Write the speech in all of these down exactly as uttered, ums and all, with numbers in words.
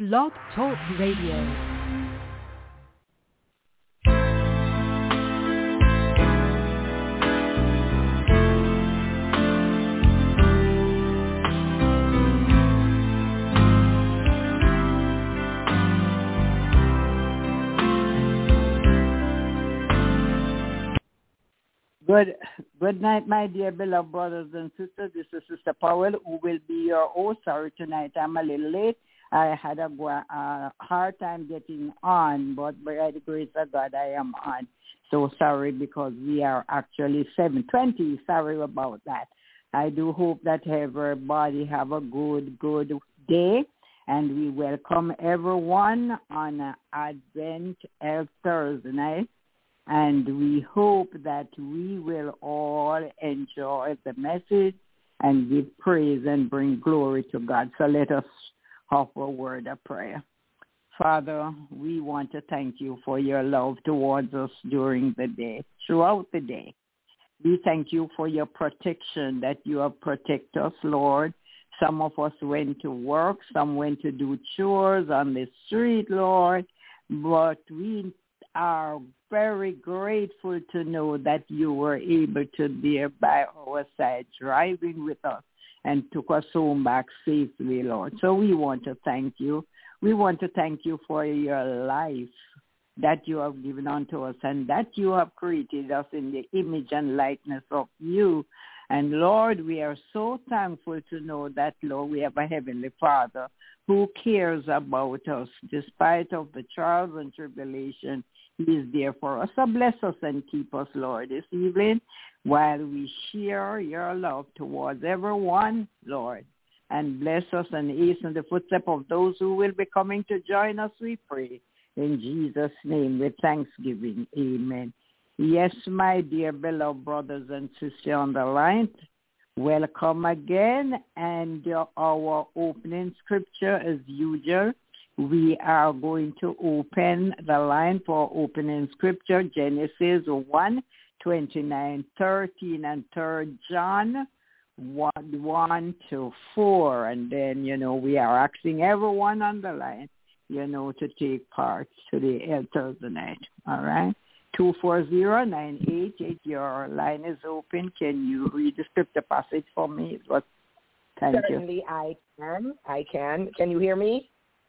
Blog Talk Radio. Good, good night, my dear beloved brothers and sisters. This is Sister Powell, who will be your host. Sorry, tonight I'm a little late. I had a, a hard time getting on, but by the grace of God, I am on. So sorry, because we are actually seven twenty. Sorry about that. I do hope that everybody have a good, good day, and we welcome everyone on Advent Elf Thursday night. And we hope that we will all enjoy the message and give praise and bring glory to God. So let us offer a word of prayer. Father, we want to thank you for your love towards us during the day, throughout the day. We thank you for your protection, that you have protected us, Lord. Some of us went to work, some went to do chores on the street, Lord, but we are very grateful to know that you were able to be by our side, driving with us and took us home back safely, Lord. So we want to thank you. We want to thank you for your life that you have given unto us and that you have created us in the image and likeness of you. And Lord, we are so thankful to know that, Lord, we have a Heavenly Father who cares about us despite of the trials and tribulation. He is there for us. So bless us and keep us, Lord, this evening while we share your love towards everyone, Lord. And bless us and hasten the footsteps of those who will be coming to join us, we pray. In Jesus' name with thanksgiving. Amen. Yes, my dear beloved brothers and sisters on the line, welcome again. And uh, our opening scripture as usual. We are going to open the line for opening scripture, Genesis one, twenty-nine, thirteen, and third John one, one to four. And then, you know, we are asking everyone on the line, you know, to take part to the El Thursday night. All right? two four zero, nine eight eight, your line is open. Can you read the scripture passage for me? What? Thank Certainly you. I can. I can. Can you hear me?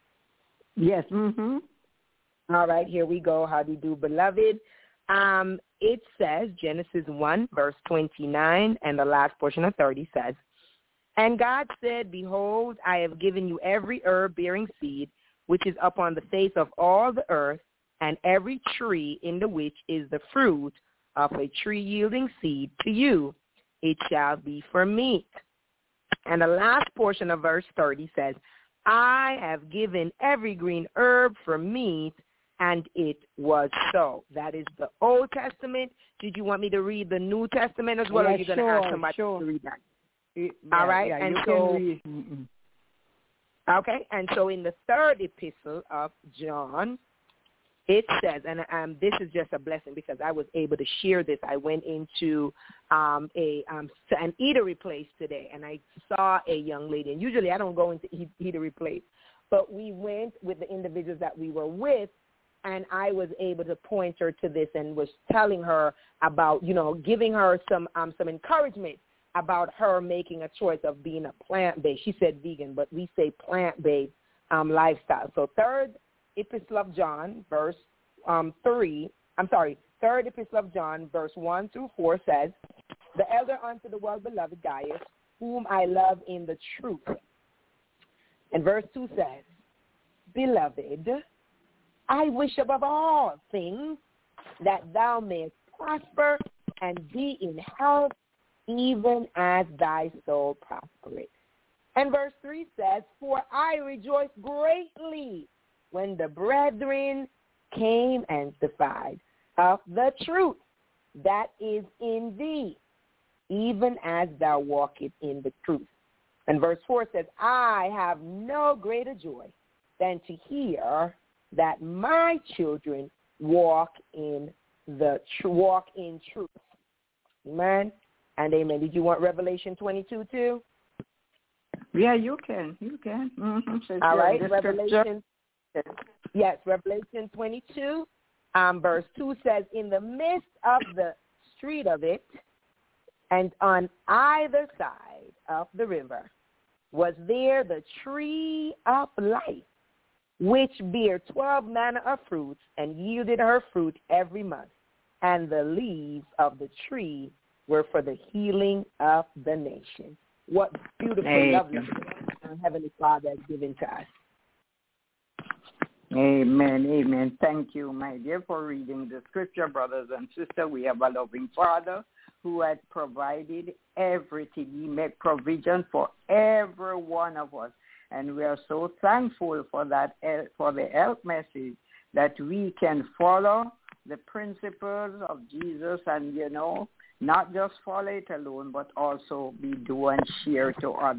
Yes. Mm-hmm. All right, here we go. How do you do, beloved? Um, it says, Genesis one, verse twenty-nine, and the last portion of thirty says, And God said, Behold, I have given you every herb bearing seed, which is upon the face of all the earth, and every tree in the which is the fruit of a tree yielding seed to you. It shall be for meat. And the last portion of verse thirty says, I have given every green herb for meat, and it was so. That is the Old Testament. Did you want me to read the New Testament as well, yeah, or are you going to sure, ask somebody sure. to read that? Yeah, All right, yeah, and you so, can read. Mm-mm. Okay, and so in the third epistle of John, it says, and um, this is just a blessing because I was able to share this. I went into um, a um, an eatery place today, and I saw a young lady. And usually I don't go into eat, eatery place, but we went with the individuals that we were with, and I was able to point her to this and was telling her about, you know, giving her some um, some encouragement about her making a choice of being a plant-based. She said vegan, but we say plant-based um, lifestyle. So third Epistle of John, verse um, three, I'm sorry, third Epistle of John, verse one through four says, The elder unto the well-beloved Gaius, whom I love in the truth. And verse two says, Beloved, I wish above all things that thou mayest prosper and be in health, even as thy soul prospereth. And verse three says, For I rejoice greatly when the brethren came and testified of the truth that is in thee, even as thou walkest in the truth. And verse four says, I have no greater joy than to hear that my children walk in the tr- walk in truth. Amen and amen. Did you want Revelation twenty-two too? Yeah, you can. You can. Mm-hmm. So All right, Revelation. Yes, Revelation twenty-two, um, verse two says, in the midst of the street of it, and on either side of the river, was there the tree of life, which bare twelve manner of fruits, and yielded her fruit every month. And the leaves of the tree were for the healing of the nation. What beautiful, Amen. lovely our Heavenly Father has given to us. Amen, amen. Thank you, my dear, for reading the scripture, brothers and sisters. We have a loving Father who has provided everything. He made provision for every one of us. And we are so thankful for that, for the health message, that we can follow the principles of Jesus and, you know, not just follow it alone, but also be do and share to others.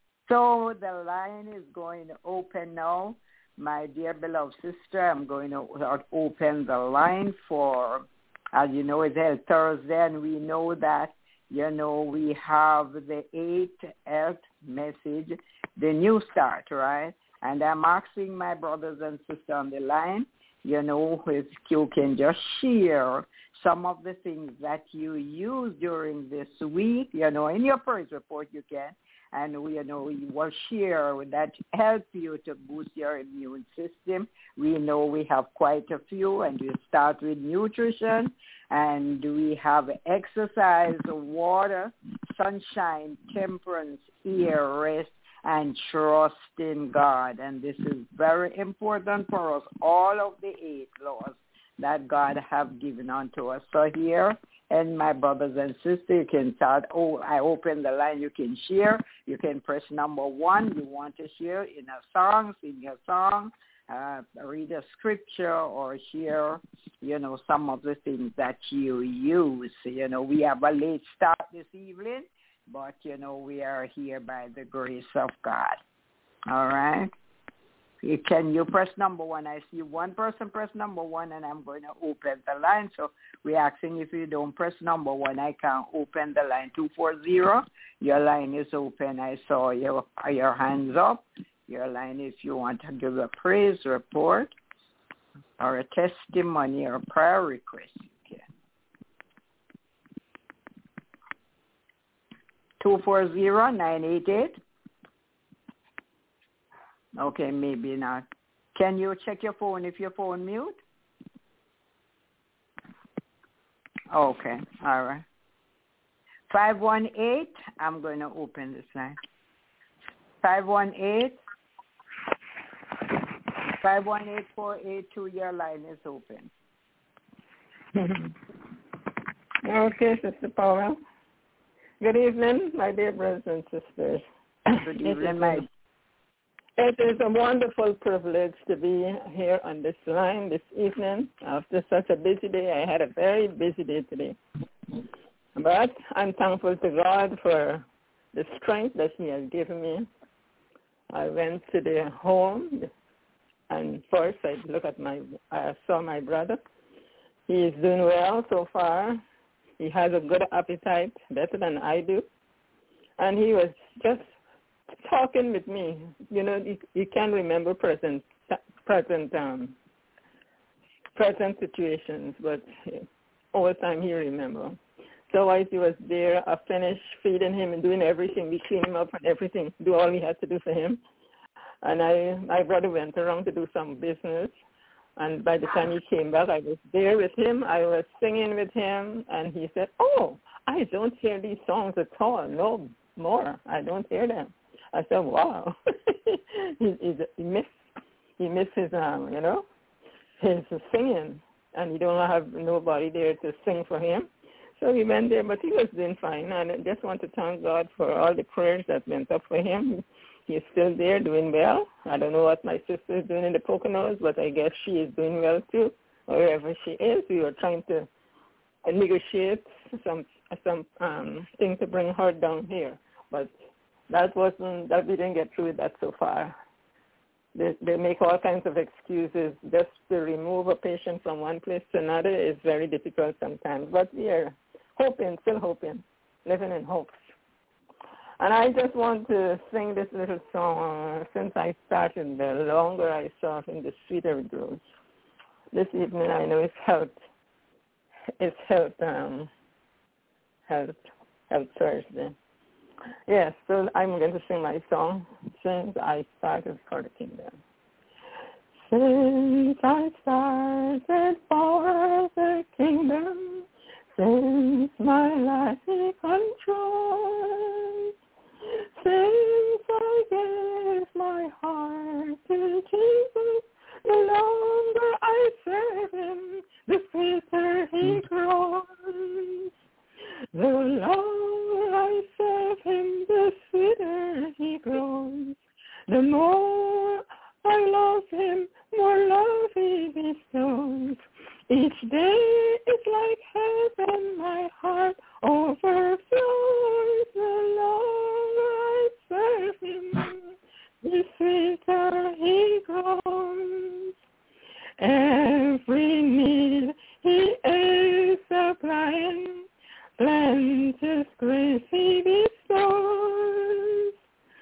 So the line is going to open now. My dear beloved sister, I'm going to open the line for, as you know, it's Health Thursday, and we know that, you know, we have the eighth health message, the new start, right? And I'm asking my brothers and sisters on the line, you know, if you can just share some of the things that you use during this week, you know, in your praise report you can, and we, you know, we will share that help you to boost your immune system. We know we have quite a few, and we start with nutrition, and we have exercise, water, sunshine, temperance, air, rest, and trust in God. And this is very important for us, all of the eight laws that God have given unto us. So here, and my brothers and sisters, you can start, oh, I open the line, you can share. You can press number one. You want to share in a song, sing your song, uh, read a scripture, or share, you know, some of the things that you use. You know, we have a late start this evening, but, you know, we are here by the grace of God. All right? Can you press number one? I see one person press number one, and I'm going to open the line. So we're asking if you don't press number one, I can't open the line. two four zero, your line is open. I saw your, your hands up. Your line, if you want to give a praise report or a testimony or a prayer request, you can. two four zero, nine eight eight. Okay, maybe not. Can you check your phone if your phone mute? Okay, all right. five one eight, I'm going to open this line. five one eight, five one eight, four eight two, your line is open. Okay, Sister Paula. Good evening, my dear brothers and sisters. Good evening, my It is a wonderful privilege to be here on this line this evening. After such a busy day, I had a very busy day today. But I'm thankful to God for the strength that he has given me. I went to the home, and first I looked at my, I saw my brother. He is doing well so far. He has a good appetite, better than I do. And he was just talking with me. You know, you, you can remember present present um, present situations, but over time he remember. So while he was there, I finished feeding him and doing everything. We cleaned him up and everything, do all we had to do for him. And I, my brother went around to do some business. And by the time he came back, I was there with him. I was singing with him, and he said, "Oh, I don't hear these songs at all. No more. I don't hear them." I said, "Wow." he, he, he missed he missed his um, you know, his singing, and he don't have nobody there to sing for him. So he went there, but he was doing fine. And I just want to thank God for all the prayers that went up for him. He's still there doing well. I don't know what my sister is doing in the Poconos, but I guess she is doing well too, wherever she is. We were trying to negotiate some some um, thing to bring her down here, but that wasn't, that we didn't get through with that so far. They, they make all kinds of excuses. Just to remove a patient from one place to another is very difficult sometimes, but we are hoping, still hoping, living in hopes. And I just want to sing this little song. Since I started, the longer I serve him, the sweeter it grows. This evening, I know it's health. It's health. Um, health. Health Thursday. Yes. So I'm going to sing my song. Since I started for the kingdom. Since I started for the kingdom, since my life he controls, since I gave my heart to Jesus, the longer I serve him, the sweeter he grows. The longer I serve him, the sweeter he grows. The more I love him, more love he bestows. Each day is like heaven, my heart overflows. The longer I serve him, the sweeter he grows. Every need he is supplying, plenteous grace he bestows.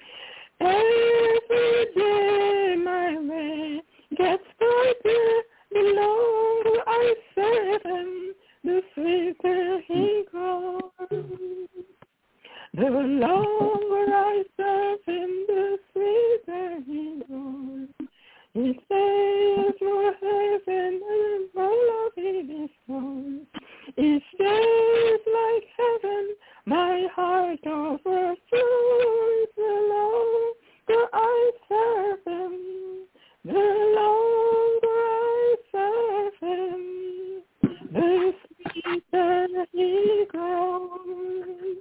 Every day my way gets brighter, the longer I serve him, the sweeter he grows. The longer I serve him, the sweeter he grows. He says more heaven and more love he bestows. Each day is like heaven, my heart overflows. The longer I serve him, the longer I serve him, the sweeter he grows.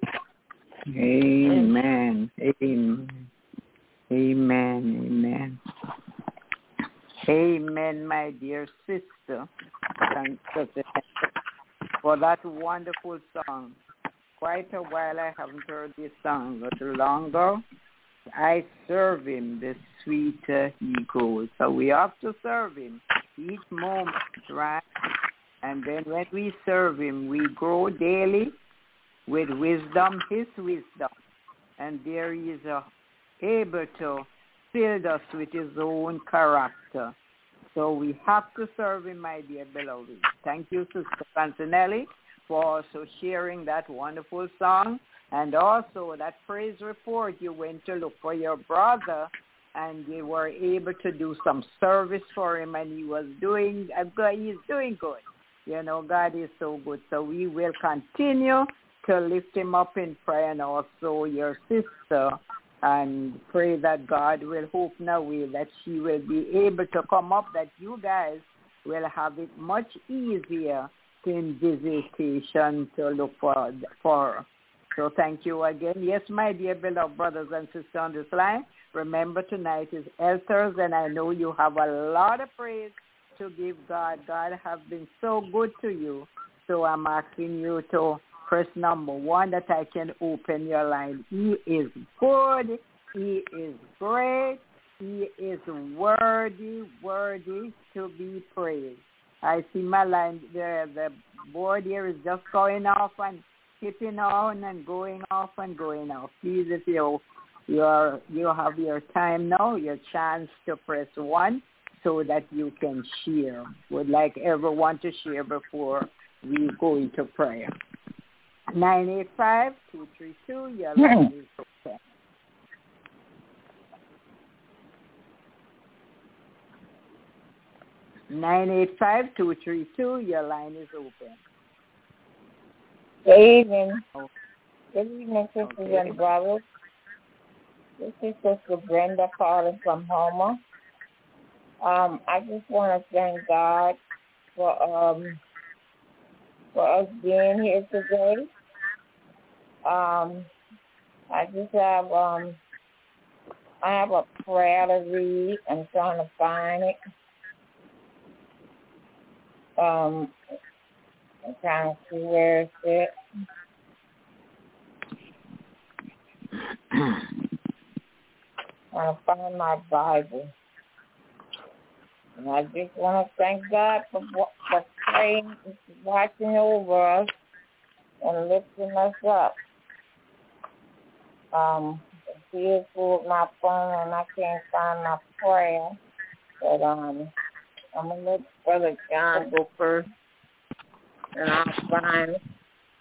Amen. Amen. Amen. Amen. Amen, my dear sister. Thanks for that wonderful song. Quite a while I haven't heard this song, but the longer I serve him, the sweeter he grows. So we have to serve him each moment, right? And then when we serve him, we grow daily with wisdom, his wisdom. And there he is uh, able to fill us with his own character. So we have to serve him, my dear beloved. Thank you, Sister Pantanelli, for also sharing that wonderful song. And also that praise report, you went to look for your brother and you were able to do some service for him, and he was doing, he's doing good. You know, God is so good. So we will continue to lift him up in prayer, and also your sister, and pray that God will open a way that she will be able to come up, that you guys will have it much easier in visitation to look for, for her. So thank you again. Yes, my dear beloved brothers and sisters on this line, remember tonight is Elters, and I know you have a lot of praise to give God. God has been so good to you. So I'm asking you to press number one that I can open your line. He is good. He is great. He is worthy, worthy to be praised. I see my line there. The board here is just going off and skipping on and going off and going off. Please, if you you are you have your time now, your chance to press one so that you can share. Would like everyone to share before we go into prayer. nine eight five, two three two, your line is open. nine eight five, two three two, your line is open. Good evening. Good evening, sisters okay. and brothers. This is Sister Brenda calling from Homer. Um, I just want to thank God for um for us being here today. Um, I just have um I have a prayer to read. I'm trying to find it. Um, I'm trying to see where it's at. I find my Bible. And I just want to thank God for, for praying, watching over us, and lifting us up. Um, he pulled my phone and I can't find my prayer. But um, I'm going to let Brother John go first, and I'll find it.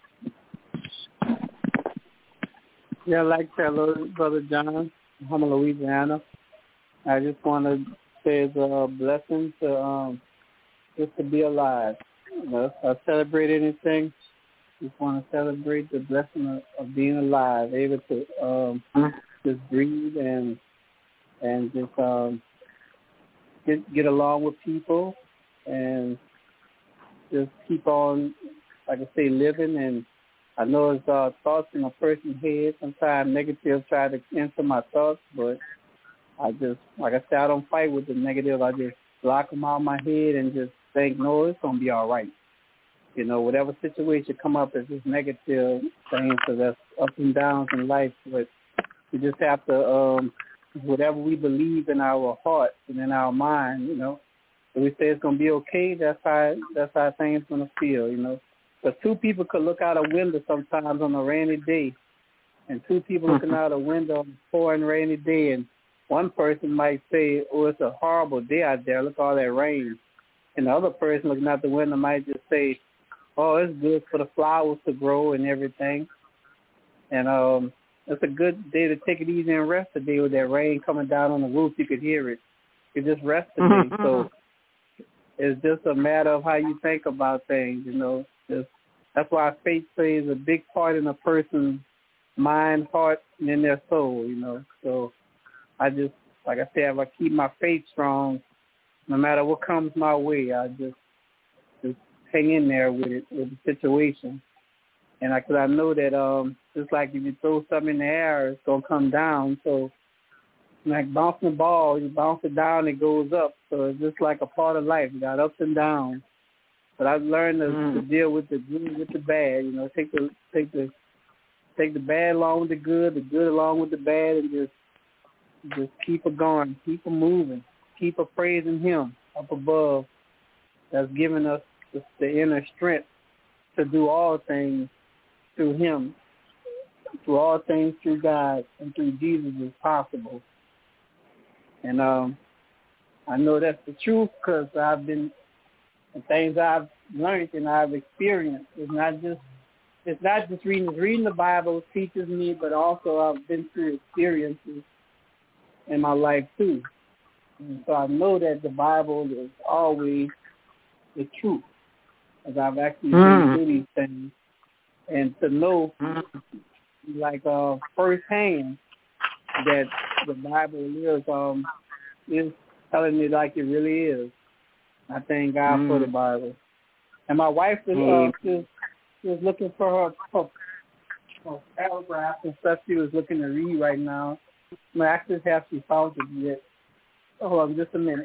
Yeah, like hello, Brother John, I'm in Louisiana. I just want to say it's a blessing to um, just to be alive. You know, if I celebrate anything, just want to celebrate the blessing of, of being alive, able to um, just breathe and and just um, get get along with people and just keep on, like I say, living. And I know it's uh, thoughts in a person's head. Sometimes negative try to enter my thoughts, but I just, like I said, I don't fight with the negative. I just block them out of my head and just think, no, it's going to be all right. You know, whatever situation come up as this negative thing, so that's ups and downs in life. But we just have to, um, whatever we believe in our heart and in our mind, you know, if we say it's going to be okay, that's how, that's how things going to feel, you know. But two people could look out a window sometimes on a rainy day, and two people mm-hmm. looking out a window on a pouring rainy day, and one person might say, oh, it's a horrible day out there, look at all that rain. And the other person looking out the window might just say, oh, it's good for the flowers to grow and everything. And um, it's a good day to take it easy and rest today with that rain coming down on the roof. You could hear it. You could just rest today. Mm-hmm. So it's just a matter of how you think about things, you know. Just, that's why faith plays a big part in a person's mind, heart, and in their soul, you know. So I just, like I said, if I keep my faith strong, no matter what comes my way, I just just hang in there with it, with the situation. And I, cause I know that um, just like if you throw something in the air, it's going to come down. So like bouncing a ball, you bounce it down, it goes up. So it's just like a part of life. You got ups and downs. But I've learned to, mm. to deal with the good with the bad. You know, take the take the take the bad along with the good, the good along with the bad, and just just keep it going, keep it moving, keep it praising Him up above. That's giving us the, the inner strength to do all things through Him, through all things through God and through Jesus is possible. And um, I know that's the truth because I've been. The things I've learned and I've experienced. It's not just it's not just reading reading the Bible teaches me, but also I've been through experiences in my life too. And so I know that the Bible is always the truth, as I've actually mm. been through these things, and to know mm. like uh, firsthand that the Bible is um is telling me like it really is. I thank God mm. for the Bible. And my wife is mm. uh, just, just looking for her, her, her paragraphs and stuff she was looking to read right now. I'm actually have she found it yet. Hold on just a minute.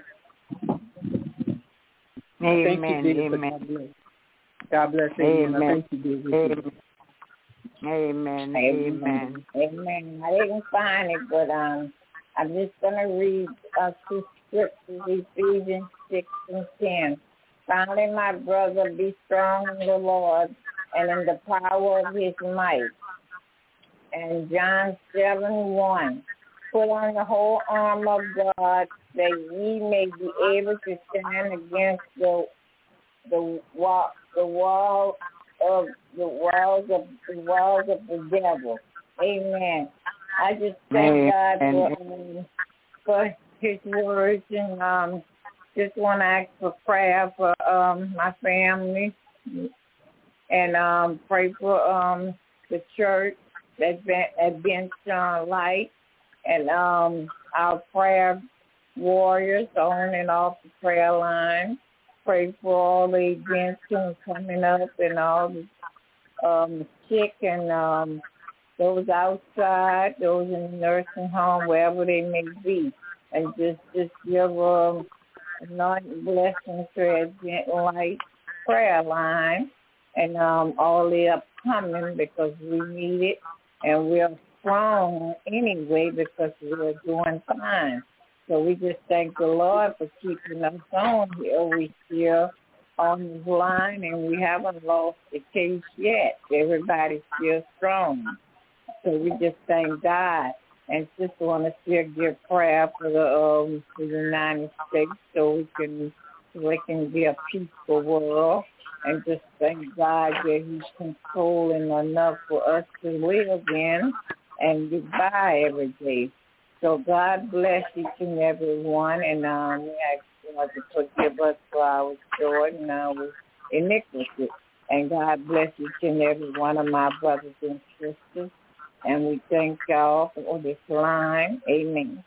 Amen. Amen. God bless you. Amen. I think you did. Amen. Amen. Amen. Amen. I didn't find it, but um, I'm just going to read uh, two scriptures, Ephesians six and ten. Finally, my brother, be strong in the Lord and in the power of His might. And John seven one. Put on the whole armor of God that ye may be able to stand against the the wall the wall of the walls of the walls of the devil. Amen. I just thank God for um, for His words, and um, just want to ask for prayer for um my family, and um pray for um the church that's been against uh, light, and um our prayer warriors on and off the prayer line. Pray for all the events coming up and all the um sick and um those outside, those in the nursing home, wherever they may be, and just just give um anointing blessings to Advent Light prayer line, and um all the upcoming, because we need it, and we're strong anyway because we're doing fine. So we just thank the Lord for keeping us on here. We still on this line, and we haven't lost the case yet. Everybody's still strong. So we just thank God. And sister want to still give prayer for the um for the United States so we can so it can be a peaceful world. And just thank God that He's controlling enough for us to live in and get by every day. So God bless each and every one, and um, we ask God to forgive us for our short and our iniquity. And God bless each and every one of my brothers and sisters. And we thank y'all for this line. Amen.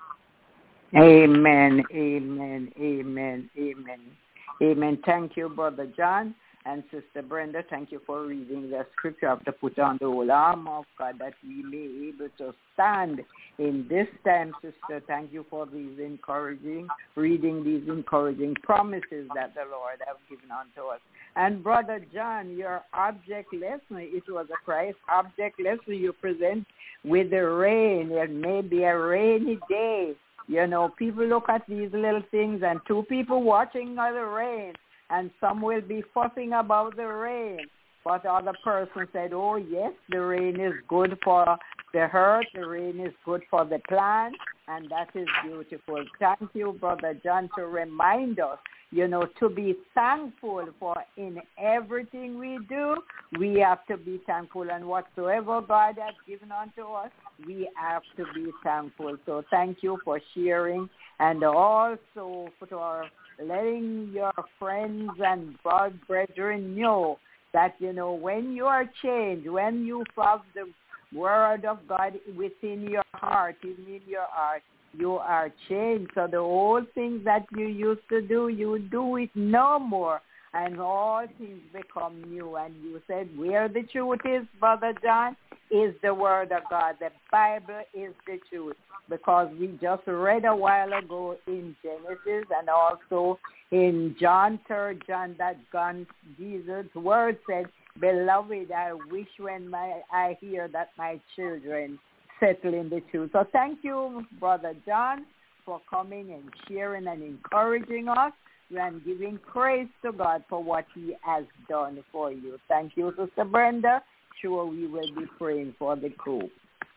Amen, amen, amen, amen. Amen. Thank you, Brother John. And Sister Brenda, thank you for reading the scripture. I have to put on the whole armor of God that we may be able to stand in this time, Sister. Thank you for these encouraging, reading these encouraging promises that the Lord has given unto us. And Brother John, your object lesson, it was a Christ object lesson you present with the rain. It may be a rainy day. You know, people look at these little things and two people watching the rain, and some will be fussing about the rain. But other person said, oh, yes, the rain is good for the earth. The rain is good for the plant, and that is beautiful. Thank you, Brother John, to remind us, you know, to be thankful for in everything we do. We have to be thankful, and whatsoever God has given unto us, we have to be thankful. So thank you for sharing, and also for letting your friends and God brethren know that, you know, when you are changed, when you have the word of God within your heart, in your heart, you are changed. So the old things that you used to do, you do it no more, and all things become new. And you said where the truth is, Brother John, is the word of God. The Bible is the truth, because we just read a while ago in Genesis and also in John third John that God, Jesus' word said, beloved, I wish when my I hear that my children settle in the truth. So thank you, Brother John, for coming and sharing and encouraging us and giving praise to God for what He has done for you. Thank you, Sister Brenda. Sure, we will be praying for the group.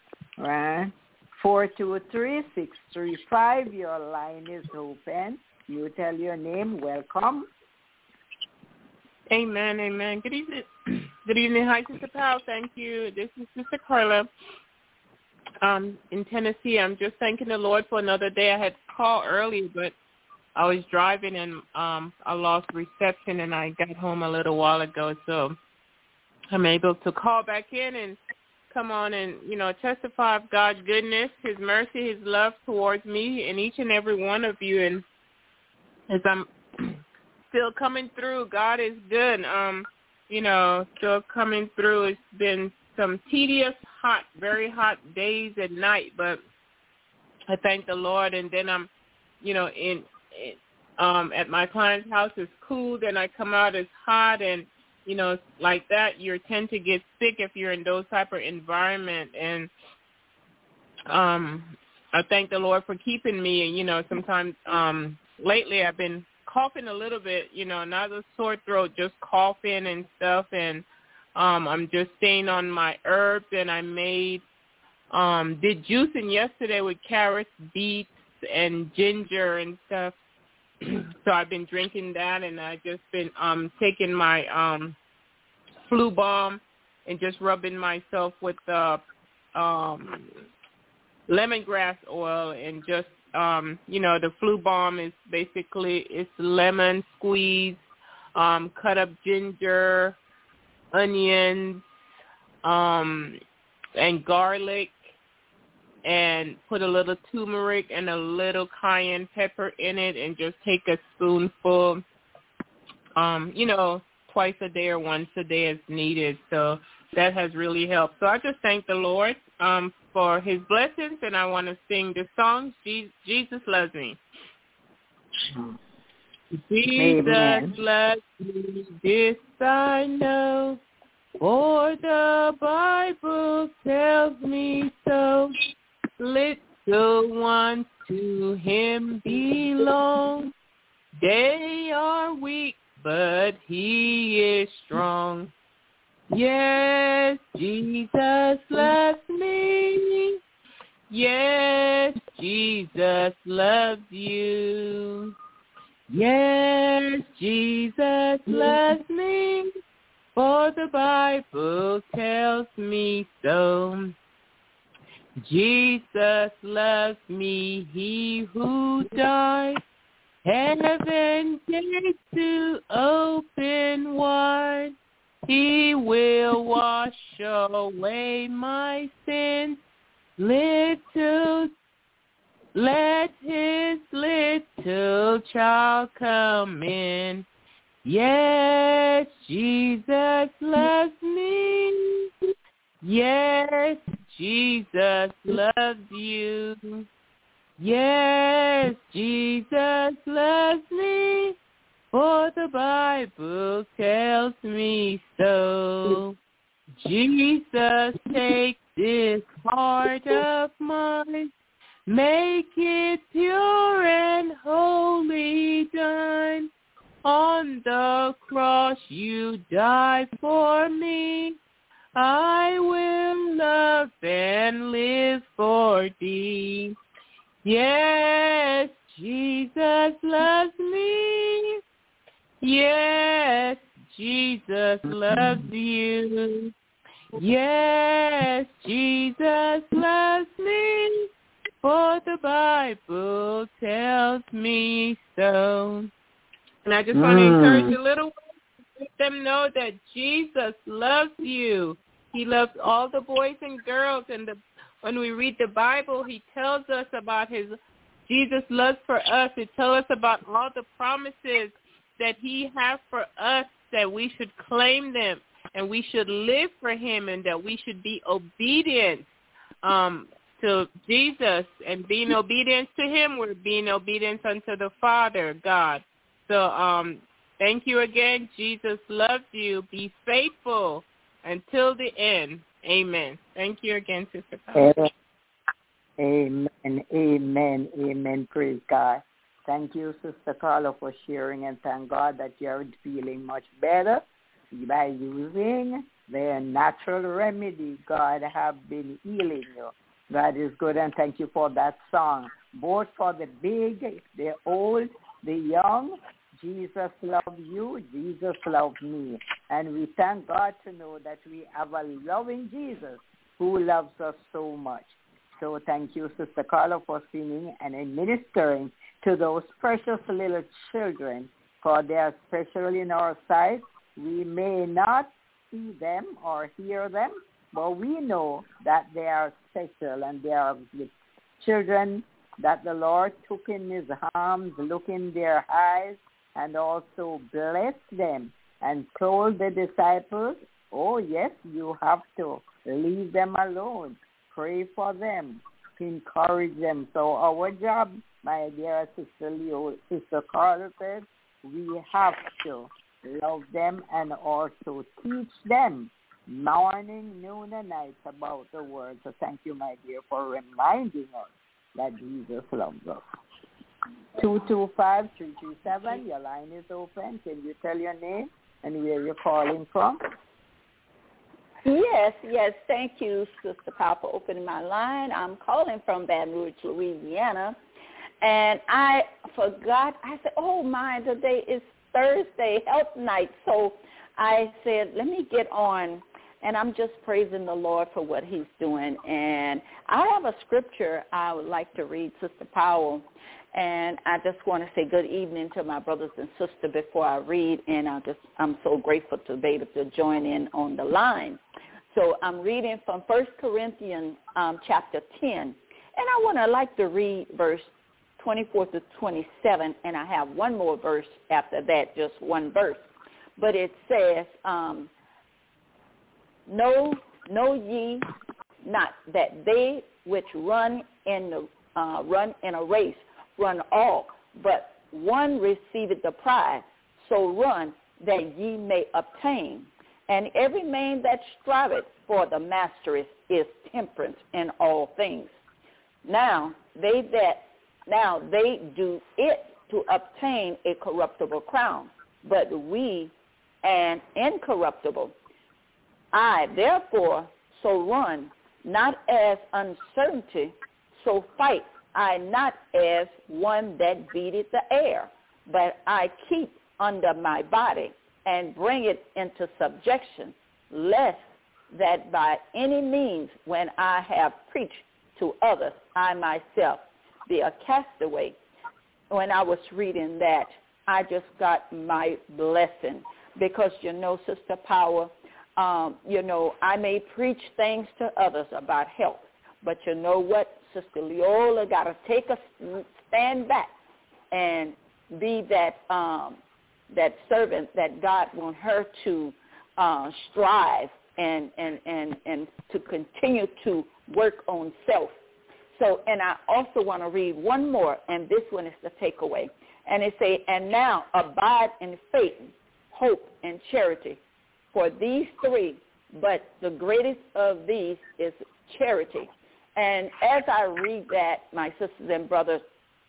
Right? four two three, six three five, your line is open. You tell your name. Welcome. Amen, amen. Good evening. Good evening. Hi, Sister Powell. Thank you. This is Sister Carla um, in Tennessee. I'm just thanking the Lord for another day. I had called early, but I was driving and um, I lost reception, and I got home a little while ago. So I'm able to call back in and come on and, you know, testify of God's goodness, His mercy, His love towards me and each and every one of you. And as I'm still coming through, God is good. Um, you know, still coming through. It's been some tedious, hot, very hot days and night, but I thank the Lord. And then I'm, you know, in, in um, at my client's house, it's cool. Then I come out, it's hot, and you know, like that, you tend to get sick if you're in those type of environment. And um, I thank the Lord for keeping me. And, you know, sometimes um, lately I've been coughing a little bit, you know, not a sore throat, just coughing and stuff. And um, I'm just staying on my herbs. And I made, um, did juicing yesterday with carrots, beets, and ginger and stuff. So I've been drinking that, and I've just been um, taking my um, flu balm and just rubbing myself with the um, lemongrass oil, and just, um, you know, the flu balm is basically, it's lemon squeeze, um, cut up ginger, onions, um, and garlic, and put a little turmeric and a little cayenne pepper in it, and just take a spoonful, um, you know, twice a day or once a day as needed. So that has really helped. So I just thank the Lord um, for His blessings, and I want to sing the song, Jesus Loves Me. Jesus Amen. loves me, this I know, for the Bible tells me so. Little ones to Him belong. They are weak, but He is strong. Yes, Jesus loves me. Yes, Jesus loves you. Yes, Jesus loves me, for the Bible tells me so. Jesus loves me, he who died, heaven gates to open wide. He will wash away my sins. Little, let his little child come in. Yes, Jesus loves me. Yes, Jesus loves you. Yes, Jesus loves me, for the Bible tells me so. Jesus, take this heart of mine, make it pure and holy thine. On the cross you died for me. I will love and live for thee. Yes, Jesus loves me. Yes, Jesus loves you. Yes, Jesus loves me, for the Bible tells me so. And I just want to encourage the little ones, let them know that Jesus loves you. He loves all the boys and girls. And the, when we read the Bible, he tells us about his Jesus' love for us. It tells us about all the promises that he has for us, that we should claim them and we should live for him, and that we should be obedient um, to Jesus. And being obedient to him, we're being obedient unto the Father, God. So um, thank you again. Jesus loves you. Be faithful until the end. Amen. Thank you again, Sister Paula. Amen, amen, amen. Praise God. Thank you, Sister Carla, for sharing, and thank God that you're feeling much better by using the natural remedy. God have been healing you. God is good, and thank you for that song, both for the big, the old, the young. Jesus loves you, Jesus loves me. And we thank God to know that we have a loving Jesus who loves us so much. So thank you, Sister Carla, for singing and ministering to those precious little children, for they are special in our sight. We may not see them or hear them, but we know that they are special, and they are the children that the Lord took in his arms, look in their eyes, and also bless them and told the disciples, oh, yes, you have to leave them alone. Pray for them, encourage them. So our job, my dear Sister Leo, Sister Carla said, we have to love them and also teach them morning, noon, and night about the word. So thank you, my dear, for reminding us that Jesus loves us. two two five, three two seven, your line is open. Can you tell your name and where you're calling from? Yes, yes. Thank you, Sister Powell, for opening my line. I'm calling from Baton Rouge, Louisiana. And I forgot. I said, oh, my, today is Thursday, Health Night. So I said, let me get on. And I'm just praising the Lord for what he's doing. And I have a scripture I would like to read, Sister Powell. And I just want to say good evening to my brothers and sisters before I read. And I just, I'm so grateful to be able to join in on the line. So I'm reading from First Corinthians um, chapter ten. And I want to like to read verse twenty-four to twenty-seven. And I have one more verse after that, just one verse. But it says, um, Know, know ye not that they which run in the uh, run in a race run all, but one receiveth the prize. So run that ye may obtain. And every man that striveth for the mastery is temperate in all things. Now they that now they do it to obtain a corruptible crown, but we an incorruptible. I, therefore, so run, not as uncertainty, so fight I not as one that beateth the air, but I keep under my body and bring it into subjection, lest that by any means when I have preached to others, I myself be a castaway. When I was reading that, I just got my blessing because, you know, Sister Power, um, you know, I may preach things to others about health, but you know what? Sister Leola got to take a stand back and be that um, that servant that God wants her to uh, strive and, and, and, and to continue to work on self. So, and I also want to read one more, and this one is the takeaway. And it say, and now abide in faith, hope, and charity. For these three, but the greatest of these is charity. And as I read that, my sisters and brothers,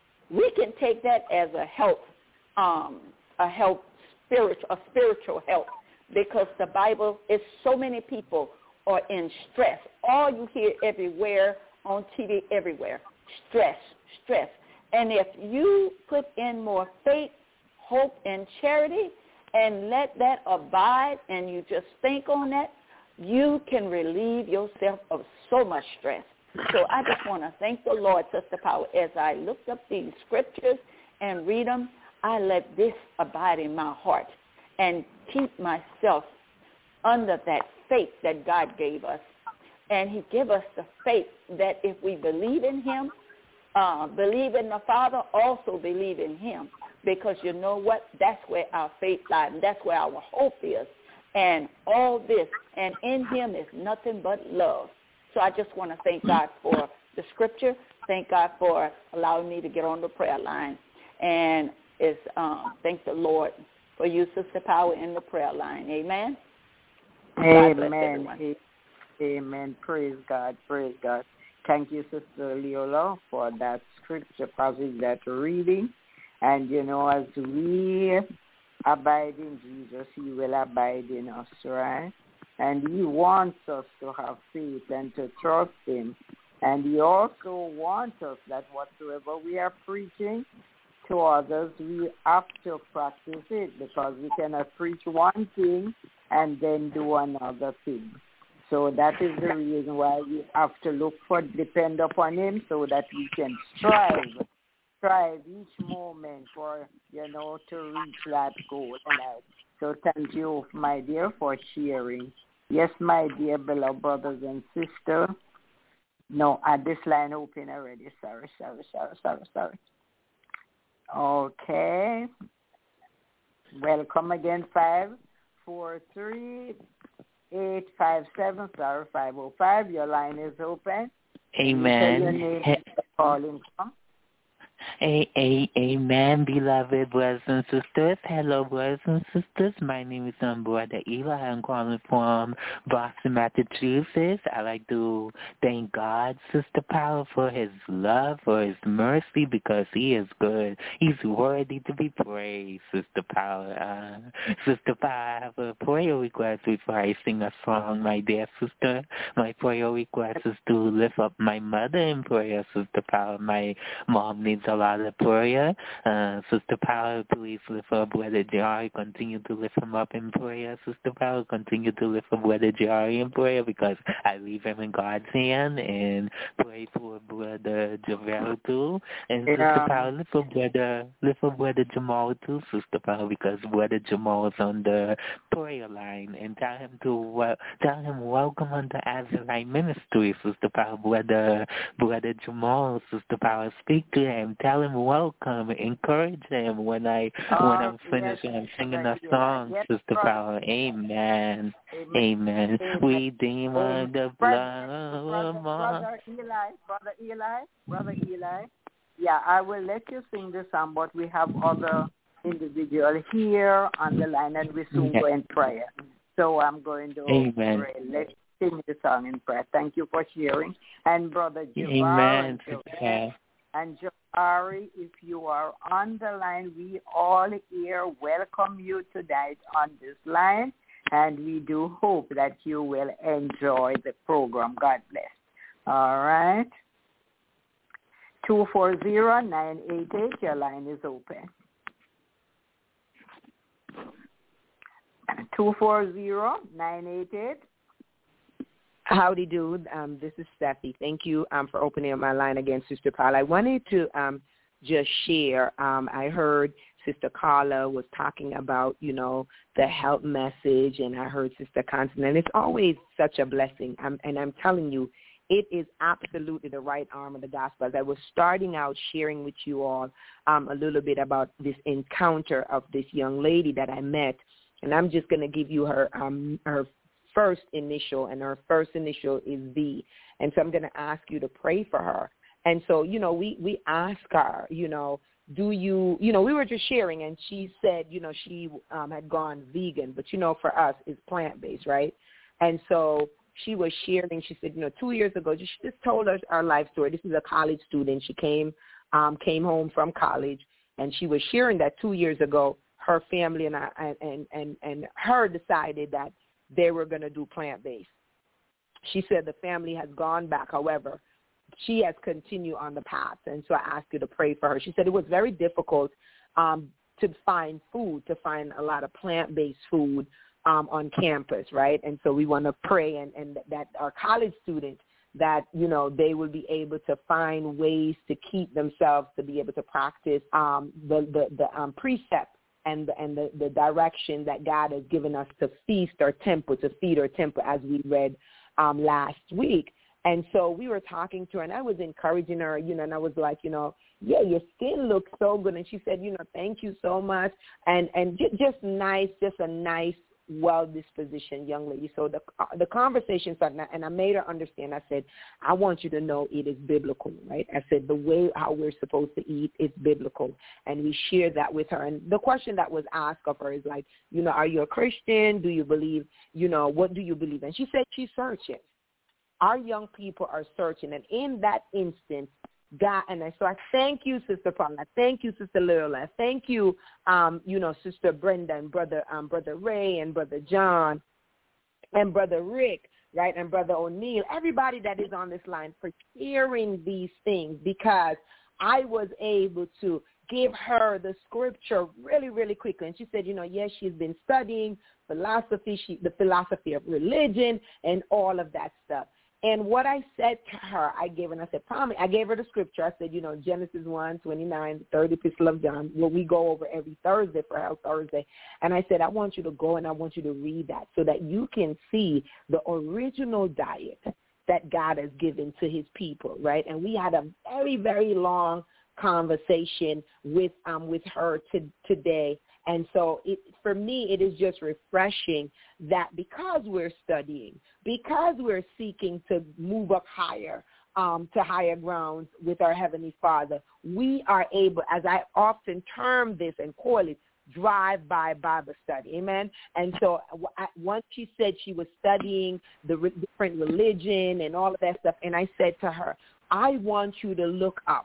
we can take that as a help, um, a help, spiritual, a spiritual help, because the Bible is so many people are in stress. All you hear everywhere, on T V, everywhere, stress, stress. And if you put in more faith, hope, and charity, and let that abide, and you just think on that, you can relieve yourself of so much stress. So I just want to thank the Lord, Sister Power, as I looked up these scriptures and read them, I let this abide in my heart and keep myself under that faith that God gave us. And he gave us the faith that if we believe in him, uh, believe in the Father, also believe in him. Because you know what? That's where our faith lies, and that's where our hope is. And all this, and in him is nothing but love. So I just want to thank God for the scripture. Thank God for allowing me to get on the prayer line. And it's, um, thank the Lord for you, Sister Power, in the prayer line. Amen? Amen. Amen. Praise God. Praise God. Thank you, Sister Leola, for that scripture passage, that reading. And, you know, as we abide in Jesus, he will abide in us, right? And he wants us to have faith and to trust him. And he also wants us that whatsoever we are preaching to others, we have to practice it, because we cannot preach one thing and then do another thing. So that is the reason why we have to look for, depend upon him, so that we can strive, strive each moment for, you know, to reach that goal. So thank you, my dear, for sharing. Yes, my dear beloved brothers and sisters. No, at this line open already. Sorry, sorry, sorry, sorry, sorry. Okay. Welcome again, five four three eight five seven sorry five oh five. Your line is open. Amen. Your name is calling from. A- a- amen, beloved brothers and sisters. Hello, brothers and sisters. My name is um, Brother Eli. I'm calling from Boston, Massachusetts. I like to thank God, Sister Power, for his love, for his mercy, because he is good. He's worthy to be praised, Sister Power. Uh, Sister Power, I have a prayer request before I sing a song, my dear sister. My prayer request is to lift up my mother in prayer, Sister Power. My mom needs a lot of prayer. Uh, Sister Power, please lift up Brother Jari. Continue to lift him up in prayer. Sister Power, continue to lift up Brother Jari in prayer, because I leave him in God's hand, and pray for Brother Javel too. And yeah. Sister Power, lift up Brother, lift up Brother Jamal too, Sister Power, because Brother Jamal is on the prayer line, and tell him to well, tell him welcome on the Azurite Ministry, Sister Power. Brother, Brother Jamal, Sister Power, speak to him. Tell him welcome. Encourage him when I oh, when I'm finished yes, and I'm singing yes, a song, yes, Sister brother. Power. Amen. Amen. Amen. Amen. Redeem on the blood brother, of brother Eli, Brother Eli, Brother Eli. Yeah, I will let you sing the song, but we have other individuals here on the line, and we soon yeah. go in prayer. So I'm going to Amen. pray. Let's sing the song in prayer. Thank you for sharing. And Brother Javar Amen. and Javar, and Jabari, if you are on the line, we all here welcome you tonight on this line. and we do hope that you will enjoy the program. God bless. All right. two four zero, nine eight eight, your line is open. two four zero, nine eight eight. Howdy do. Um, this is Steffi. Thank you um, for opening up my line again, Sister Paula. I wanted to um, just share. Um, I heard Sister Carla was talking about, you know, the help message, and I heard Sister Constance, and it's always such a blessing. I'm, and I'm telling you, it is absolutely the right arm of the gospel. As I was starting out sharing with you all um, a little bit about this encounter of this young lady that I met, and I'm just going to give you her um, her first initial, and her first initial is V. And so I'm going to ask you to pray for her. And so, you know, we, we ask her, you know, do you, you know, we were just sharing, and she said, you know, she um, had gone vegan, but, you know, for us, it's plant-based, right? And so she was sharing, she said, you know, two years ago, she just told us our life story. This is a college student. She came, um, came home from college, and she was sharing that two years ago, her family and I and, and, and her decided that they were going to do plant-based. She said the family has gone back. However, she has continued on the path. And so I asked you to pray for her. She said it was very difficult um, to find food, to find a lot of plant-based food um, on campus, right? And so we want to pray and, and that our college students, that, you know, they will be able to find ways to keep themselves, to be able to practice um, the, the, the um, precept and the, and the, the direction that God has given us to feast our temple, to feed our temple, as we read um, last week. And so we were talking to her, and I was encouraging her, you know, and I was like, you know, yeah, your skin looks so good. And she said, you know, thank you so much. And and just, just nice, just a nice, well-dispositioned young lady. So the the conversation started, and I made her understand. I said, I want you to know it is biblical, right? I said, the way how we're supposed to eat is biblical. And we shared that with her. And the question that was asked of her is like, you know, are you a Christian? Do you believe, you know, what do you believe? And she said she's searching. Our young people are searching. And in that instance, God, and so I thank you, Sister Paula. I thank you, Sister Lola. I thank you, um, you know, Sister Brenda and Brother um, Brother Ray and Brother John and Brother Rick, right, and Brother O'Neill, everybody that is on this line for sharing these things, because I was able to give her the scripture really, really quickly. And she said, you know, yes, she's been studying philosophy, she, the philosophy of religion and all of that stuff. And what I said to her, I gave her, and I said, promise, I gave her the scripture. I said, you know, Genesis one, twenty-nine, third epistle of John, what we go over every Thursday for Health Thursday. And I said, I want you to go and I want you to read that so that you can see the original diet that God has given to his people, right? And we had a very, very long conversation with um with her to, today. And so it, for me, it is just refreshing that because we're studying, because we're seeking to move up higher, um, to higher grounds with our Heavenly Father, we are able, as I often term this and call it, drive-by Bible study, amen? And so once she said she was studying the re- different religion and all of that stuff, and I said to her, I want you to look up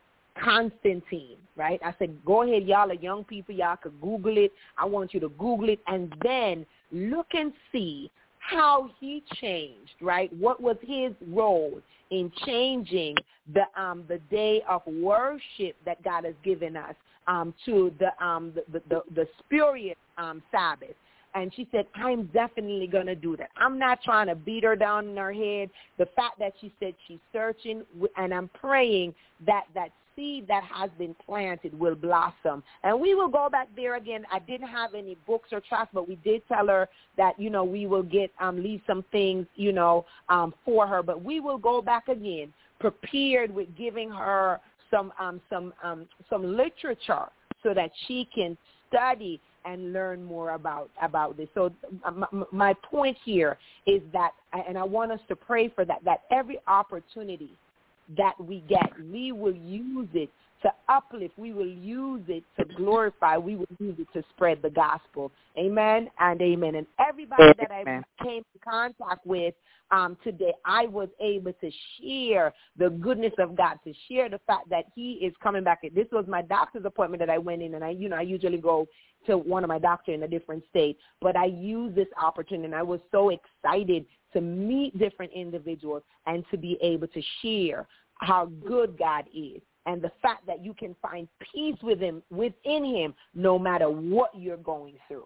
Constantine, right? I said, go ahead, y'all are young people, y'all could Google it. I want you to Google it and then look and see how he changed, right? What was his role in changing the um the day of worship that God has given us um to the um the the, the, the spurious um Sabbath. And she said, I'm definitely going to do that. I'm not trying to beat her down in her head. The fact that she said she's searching, and I'm praying that that seed that has been planted will blossom. And we will go back there again. I didn't have any books or tracts, but we did tell her that, you know, we will get, um, leave some things, you know, um, for her. But we will go back again, prepared with giving her some, um, some, um, some literature so that she can study and learn more about, about this. So my, my point here is that, and I want us to pray for that, that every opportunity that we get, we will use it to uplift. We will use it to glorify. We will use it to spread the gospel. Amen and amen. And everybody amen. that I came in contact with um, today, I was able to share the goodness of God, to share the fact that he is coming back. This was my doctor's appointment that I went in, and I, you know, I usually go to one of my doctors in a different state. But I used this opportunity, and I was so excited to meet different individuals and to be able to share how good God is and the fact that you can find peace with him, within him, no matter what you're going through.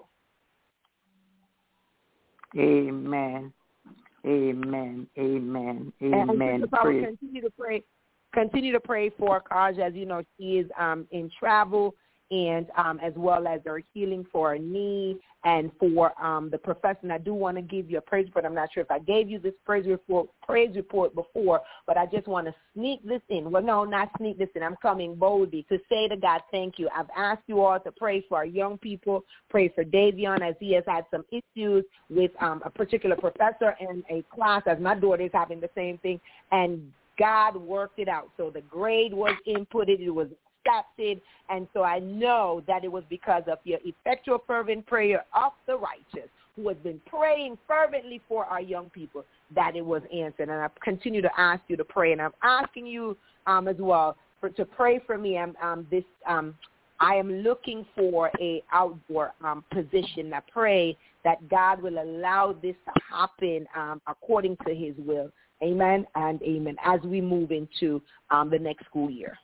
Amen. Amen. Amen. Amen. And Sister continue to pray. Continue to pray for Kaj, as you know, she is um, in travel, and um, as well as her healing for her knee and for um, the professor. And I do want to give you a praise report. I'm not sure if I gave you this praise report, praise report before, but I just want to sneak this in. Well, no, not sneak this in. I'm coming boldly to say to God, thank you. I've asked you all to pray for our young people, pray for Davion as he has had some issues with um, a particular professor in a class, as my daughter is having the same thing, and God worked it out. So the grade was inputted. It was accepted. And so I know that it was because of your effectual, fervent prayer of the righteous who has been praying fervently for our young people that it was answered. And I continue to ask you to pray. And I'm asking you um, as well for, to pray for me. I'm, um, this, um, I am looking for a outdoor um, position. I pray that God will allow this to happen um, according to his will. Amen and amen, as we move into um, the next school year.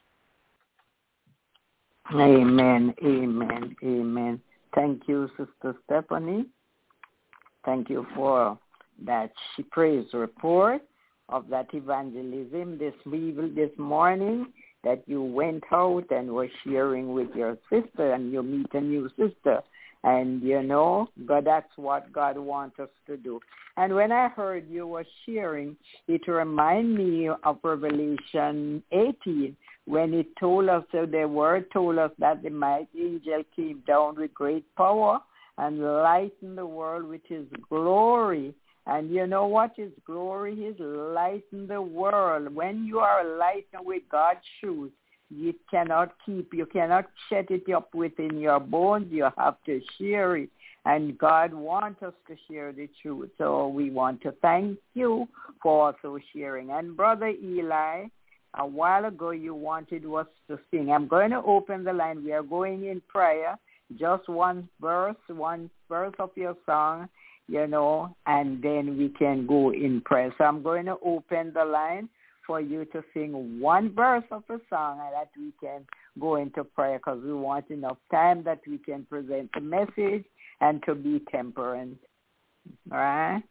Amen, amen, amen. Thank you, Sister Stephanie. Thank you for that she praise report of that evangelism this this morning, that you went out and were sharing with your sister, and you meet a new sister. And, you know, God, that's what God wants us to do. And when I heard you were sharing, it reminded me of Revelation eighteen, when it told us, so the word told us that the mighty angel came down with great power and lightened the world with his glory. And you know what his glory is? Lighten the world. When you are lightened with God's truth, you cannot keep, you cannot shut it up within your bones. You have to share it. And God wants us to share the truth. So we want to thank you for also sharing. And Brother Eli, a while ago you wanted us to sing. I'm going to open the line. We are going in prayer. Just one verse, one verse of your song, you know, and then we can go in prayer. So I'm going to open the line for you to sing one verse of a song, and that we can go into prayer, because we want enough time that we can present the message and to be temperate. All right?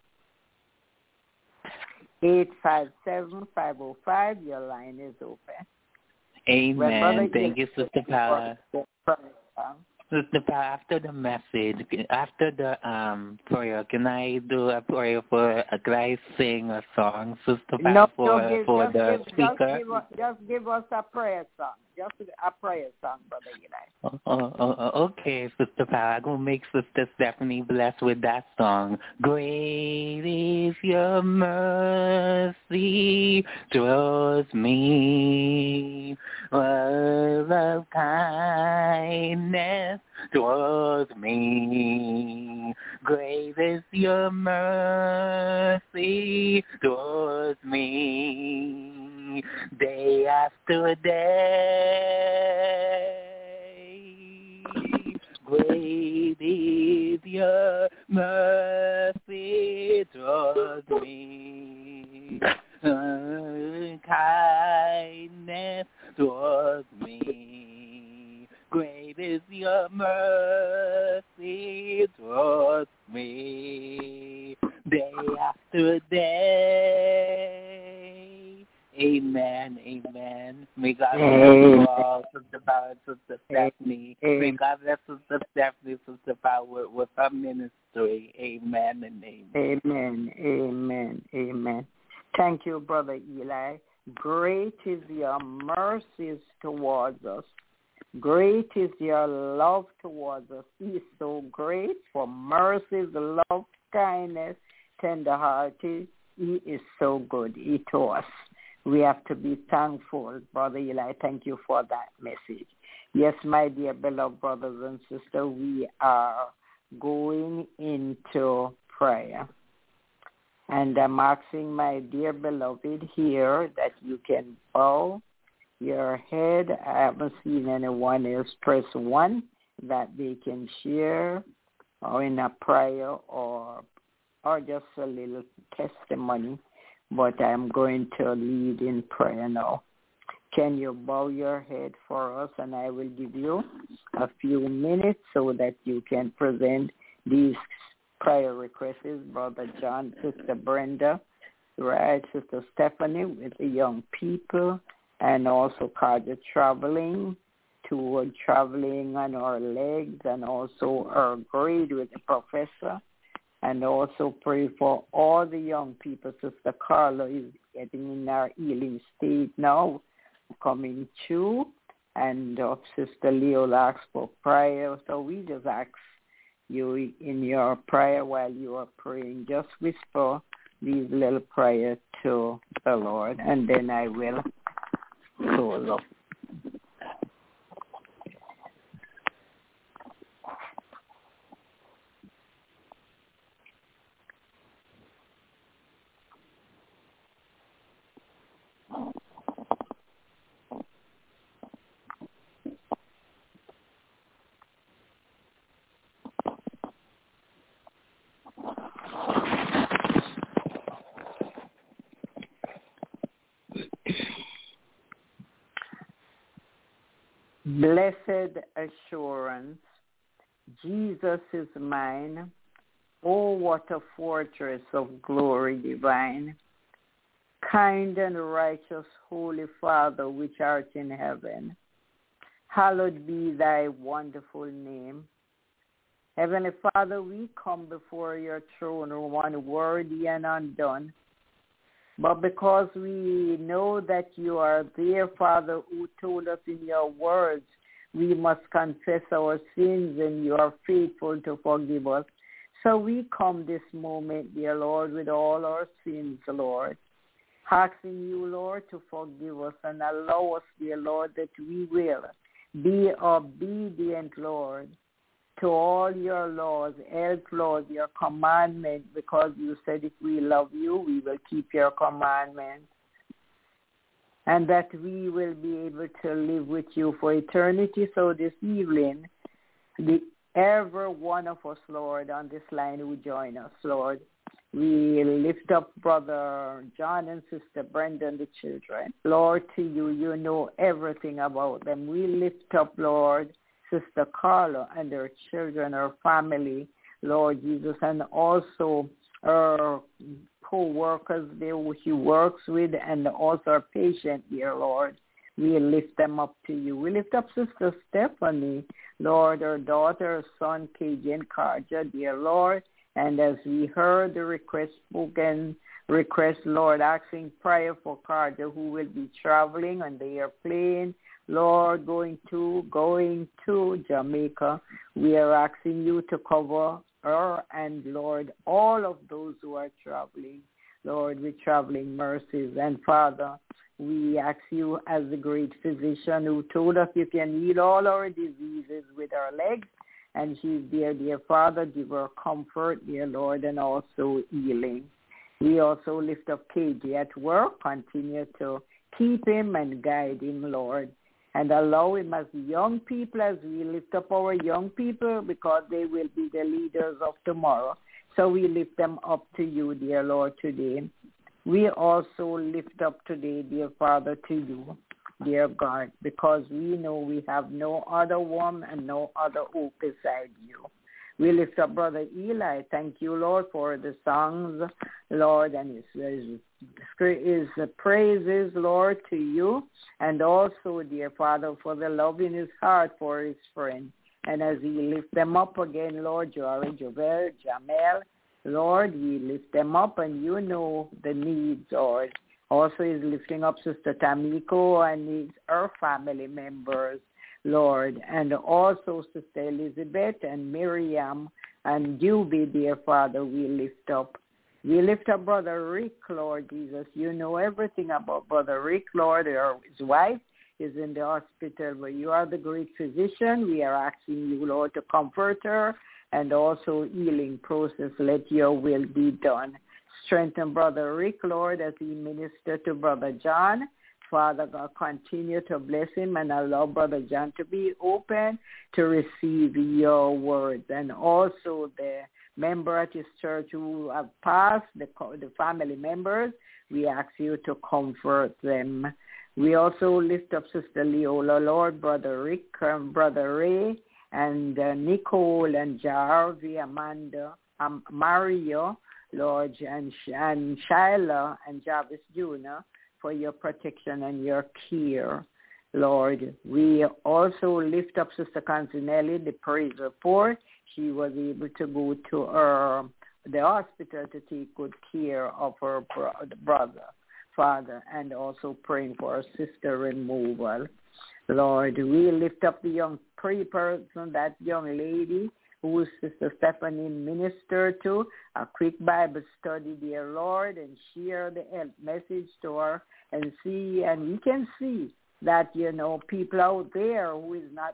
eight five seven, five oh five, your line is open. Amen. Thank you, Sister Paula. Sister Paula, after the message, after the um prayer, can I do a prayer for, uh, can I sing a song, Sister Paula, no, for, give, for just the give, speaker? Just give, us, just give us a prayer song. Just a prayer song, Brother Eli. Oh, oh, oh, okay, Sister Paula, I'm going to make Sister Stephanie blessed with that song. Great is your mercy towards me, love of kindness towards me. Great is your mercy towards me, day after day. Great is your mercy towards me, kindness towards me. Great is your mercy towards me, day after day. Amen, amen. May God bless you all, Sister Paula, Sister Stephanie. May God bless Sister Stephanie, Sister Paula, with her ministry. Amen and amen. Amen, amen, amen. Thank you, Brother Eli. Great is your mercies towards us. Great is your love towards us. He is so great for mercies, love, kindness, tender-hearted. He is so good to us. We have to be thankful, Brother Eli. Thank you for that message. Yes, my dear beloved brothers and sisters, we are going into prayer. And I'm asking my dear beloved here that you can bow your head. I haven't seen anyone else press one that they can share or in a prayer or or just a little testimony. But I'm going to lead in prayer now. Can you bow your head for us, and I will give you a few minutes so that you can present these prayer requests, Brother John, Sister Brenda, right, Sister Stephanie with the young people, and also Carter traveling, toward traveling on our legs, and also our grade with the professor, and also pray for all the young people. Sister Carla is getting in our healing state now, coming through, and uh, Sister Leo asks for prayer. So we just ask you in your prayer while you are praying, just whisper these little prayers to the Lord, and then I will close up. Blessed assurance, Jesus is mine. Oh, what a fortress of glory divine. Kind and righteous Holy Father, which art in heaven, hallowed be thy wonderful name. Heavenly Father, we come before your throne, one worthy and undone. But because we know that you are there, Father, who told us in your words, we must confess our sins and you are faithful to forgive us. So we come this moment, dear Lord, with all our sins, Lord, asking you, Lord, to forgive us and allow us, dear Lord, that we will be obedient, Lord, to all your laws, health laws, your commandments, because you said if we love you, we will keep your commandments, and that we will be able to live with you for eternity. So this evening, the every one of us, Lord, on this line who join us, Lord, we lift up Brother John and Sister Brenda and the children. Lord, to you, you know everything about them. We lift up, Lord, Sister Carla and her children, her family, Lord Jesus, and also her co-workers there who she works with, and also her patient, dear Lord. We lift them up to you. We lift up Sister Stephanie, Lord, her daughter, her son, K J and Karja, dear Lord. And as we heard the request spoken, request, Lord, asking prayer for Karja, who will be traveling on the airplane, Lord, going to, going to Jamaica. We are asking you to cover her and, Lord, all of those who are traveling, Lord, with traveling mercies. And, Father, we ask you as the great physician who told us you can heal all our diseases with our legs, and she's there, dear Father, give her comfort, dear Lord, and also healing. We also lift up K J at work, continue to keep him and guide him, Lord, and allow him as young people, as we lift up our young people, because they will be the leaders of tomorrow. So we lift them up to you, dear Lord, today. We also lift up today, dear Father, to you, dear God, because we know we have no other one and no other hope beside you. We lift up Brother Eli. Thank you, Lord, for the songs, Lord, and his, his, his praises, Lord, to you. And also, dear Father, for the love in his heart for his friend. And as he lift them up again, Lord, Jory, Jovel, Jamel, Lord, we lift them up, and you know the needs, Lord. Also, he's lifting up Sister Tamiko and his, her family members, Lord, and also Sister Elizabeth and Miriam and Juby, dear Father, we lift up. We lift up Brother Rick, Lord Jesus. You know everything about Brother Rick, Lord. His wife is in the hospital, but you are the great physician. We are asking you, Lord, to comfort her and also healing process. Let your will be done. Strengthen Brother Rick, Lord, as he ministered to Brother John. Father God, continue to bless him and allow Brother John to be open to receive your words. And also the member at his church who have passed, the, the family members, we ask you to comfort them. We also lift up Sister Leola, Lord, Brother Rick, um, Brother Ray, and uh, Nicole and Jarvi, Amanda, um, Mario, Lord, and, and Shyla and Jarvis Junior for your protection and your care, Lord. We also lift up Sister Consinelli, the praise report. She was able to go to her, the hospital to take good care of her bro- brother, father, and also praying for her sister removal. Lord, we lift up the young prayer person, that young lady who Sister Stephanie ministered to, a quick Bible study, dear Lord, and share the message to her and see, and we can see that, you know, people out there who is not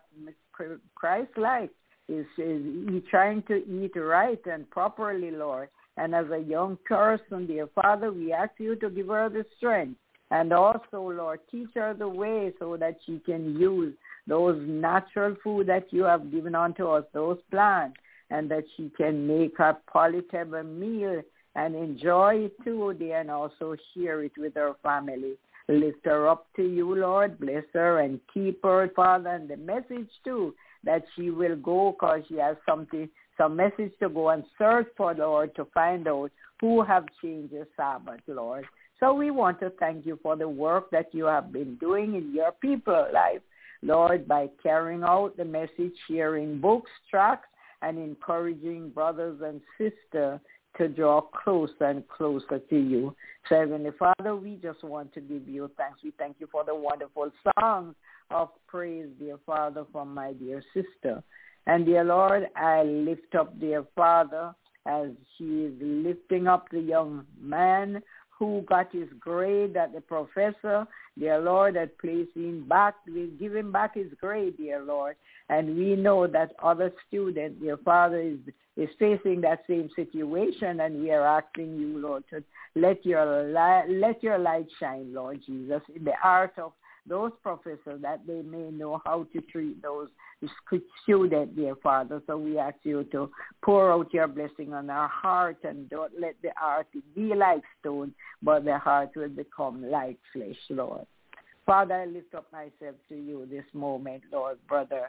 Christ-like is, is trying to eat right and properly, Lord. And as a young person, dear Father, we ask you to give her the strength. And also, Lord, teach her the way so that she can use those natural food that you have given unto us, those plants, and that she can make a palatable meal and enjoy it too, dear, and also share it with her family. Lift her up to you, Lord. Bless her and keep her, Father, and the message too, that she will go because she has something, some message to go and search for, Lord, to find out who have changed the Sabbath, Lord. So we want to thank you for the work that you have been doing in your people's life, Lord, by carrying out the message, sharing books, tracts, and encouraging brothers and sisters to draw closer and closer to you. So, Heavenly Father, we just want to give you thanks. We thank you for the wonderful songs of praise, dear Father, from my dear sister. And, dear Lord, I lift up, dear Father, as she is lifting up the young man who got his grade at the professor, dear Lord, that placed him back, we give him back his grade, dear Lord. And we know that other student, dear Father, is, is facing that same situation, and we are asking you, Lord, to let your, light, let your light shine, Lord Jesus, in the heart of those professors, that they may know how to treat those students, dear Father. So we ask you to pour out your blessing on our heart, and don't let the heart be like stone, but the heart will become like flesh, Lord. Father, I lift up myself to you this moment, Lord, brother,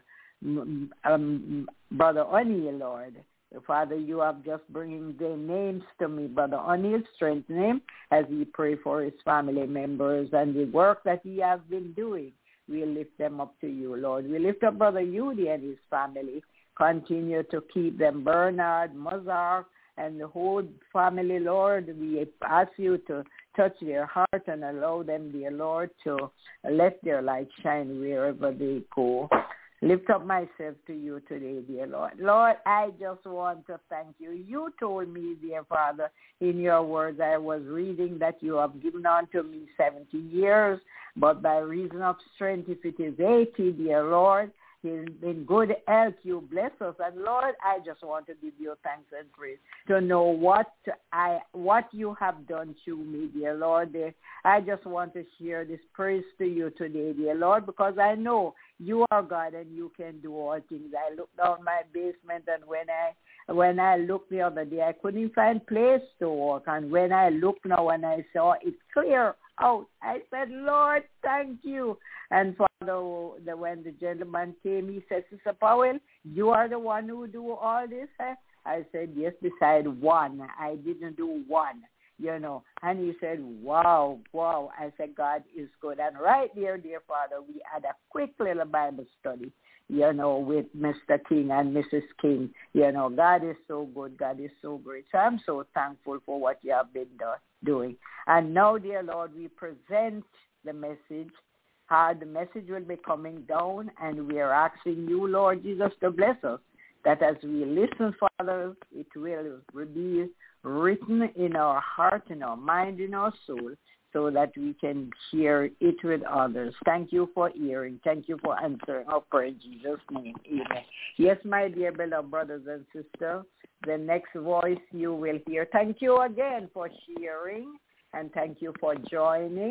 um, Brother O'Neill, Lord. Father, you have just bringing the names to me. Brother O'Neill, strengthen him as he pray for his family members and the work that he has been doing. We lift them up to you, Lord. We lift up Brother Yudi and his family. Continue to keep them, Bernard, Mozart, and the whole family, Lord. We ask you to touch their heart and allow them, dear Lord, to let their light shine wherever they go. Lift up myself to you today, dear Lord. Lord, I just want to thank you. You told me, dear Father, in your words, I was reading that you have given unto me seventy years, but by reason of strength, if it is eighty, dear Lord, in, in good health, you bless us. And Lord, I just want to give you thanks and praise to know what I what you have done to me, dear Lord. I just want to share this praise to you today, dear Lord, because I know you are God and you can do all things. I looked down my basement, and when I when I looked the other day, I couldn't find place to walk. And when I look now and I saw it clear out, I said, Lord, thank you. And Father, the, when the gentleman came, he said, Sister Powell, you are the one who do all this? Eh? I said, yes, beside one. I didn't do one. You know, and he said, wow, wow. I said, God is good. And right there, dear Father, we had a quick little Bible study, you know, with Mister King and Missus King. You know, God is so good. God is so great. So I'm so thankful for what you have been do- doing. And now, dear Lord, we present the message. How the message will be coming down, and we are asking you, Lord Jesus, to bless us, that as we listen, Father, it will be written in our heart, in our mind, in our soul, so that we can share it with others. Thank you for hearing. Thank you for answering our prayer in Jesus' name. Amen. Yes, my dear beloved brothers and sisters, the next voice you will hear. Thank you again for sharing, and thank you for joining.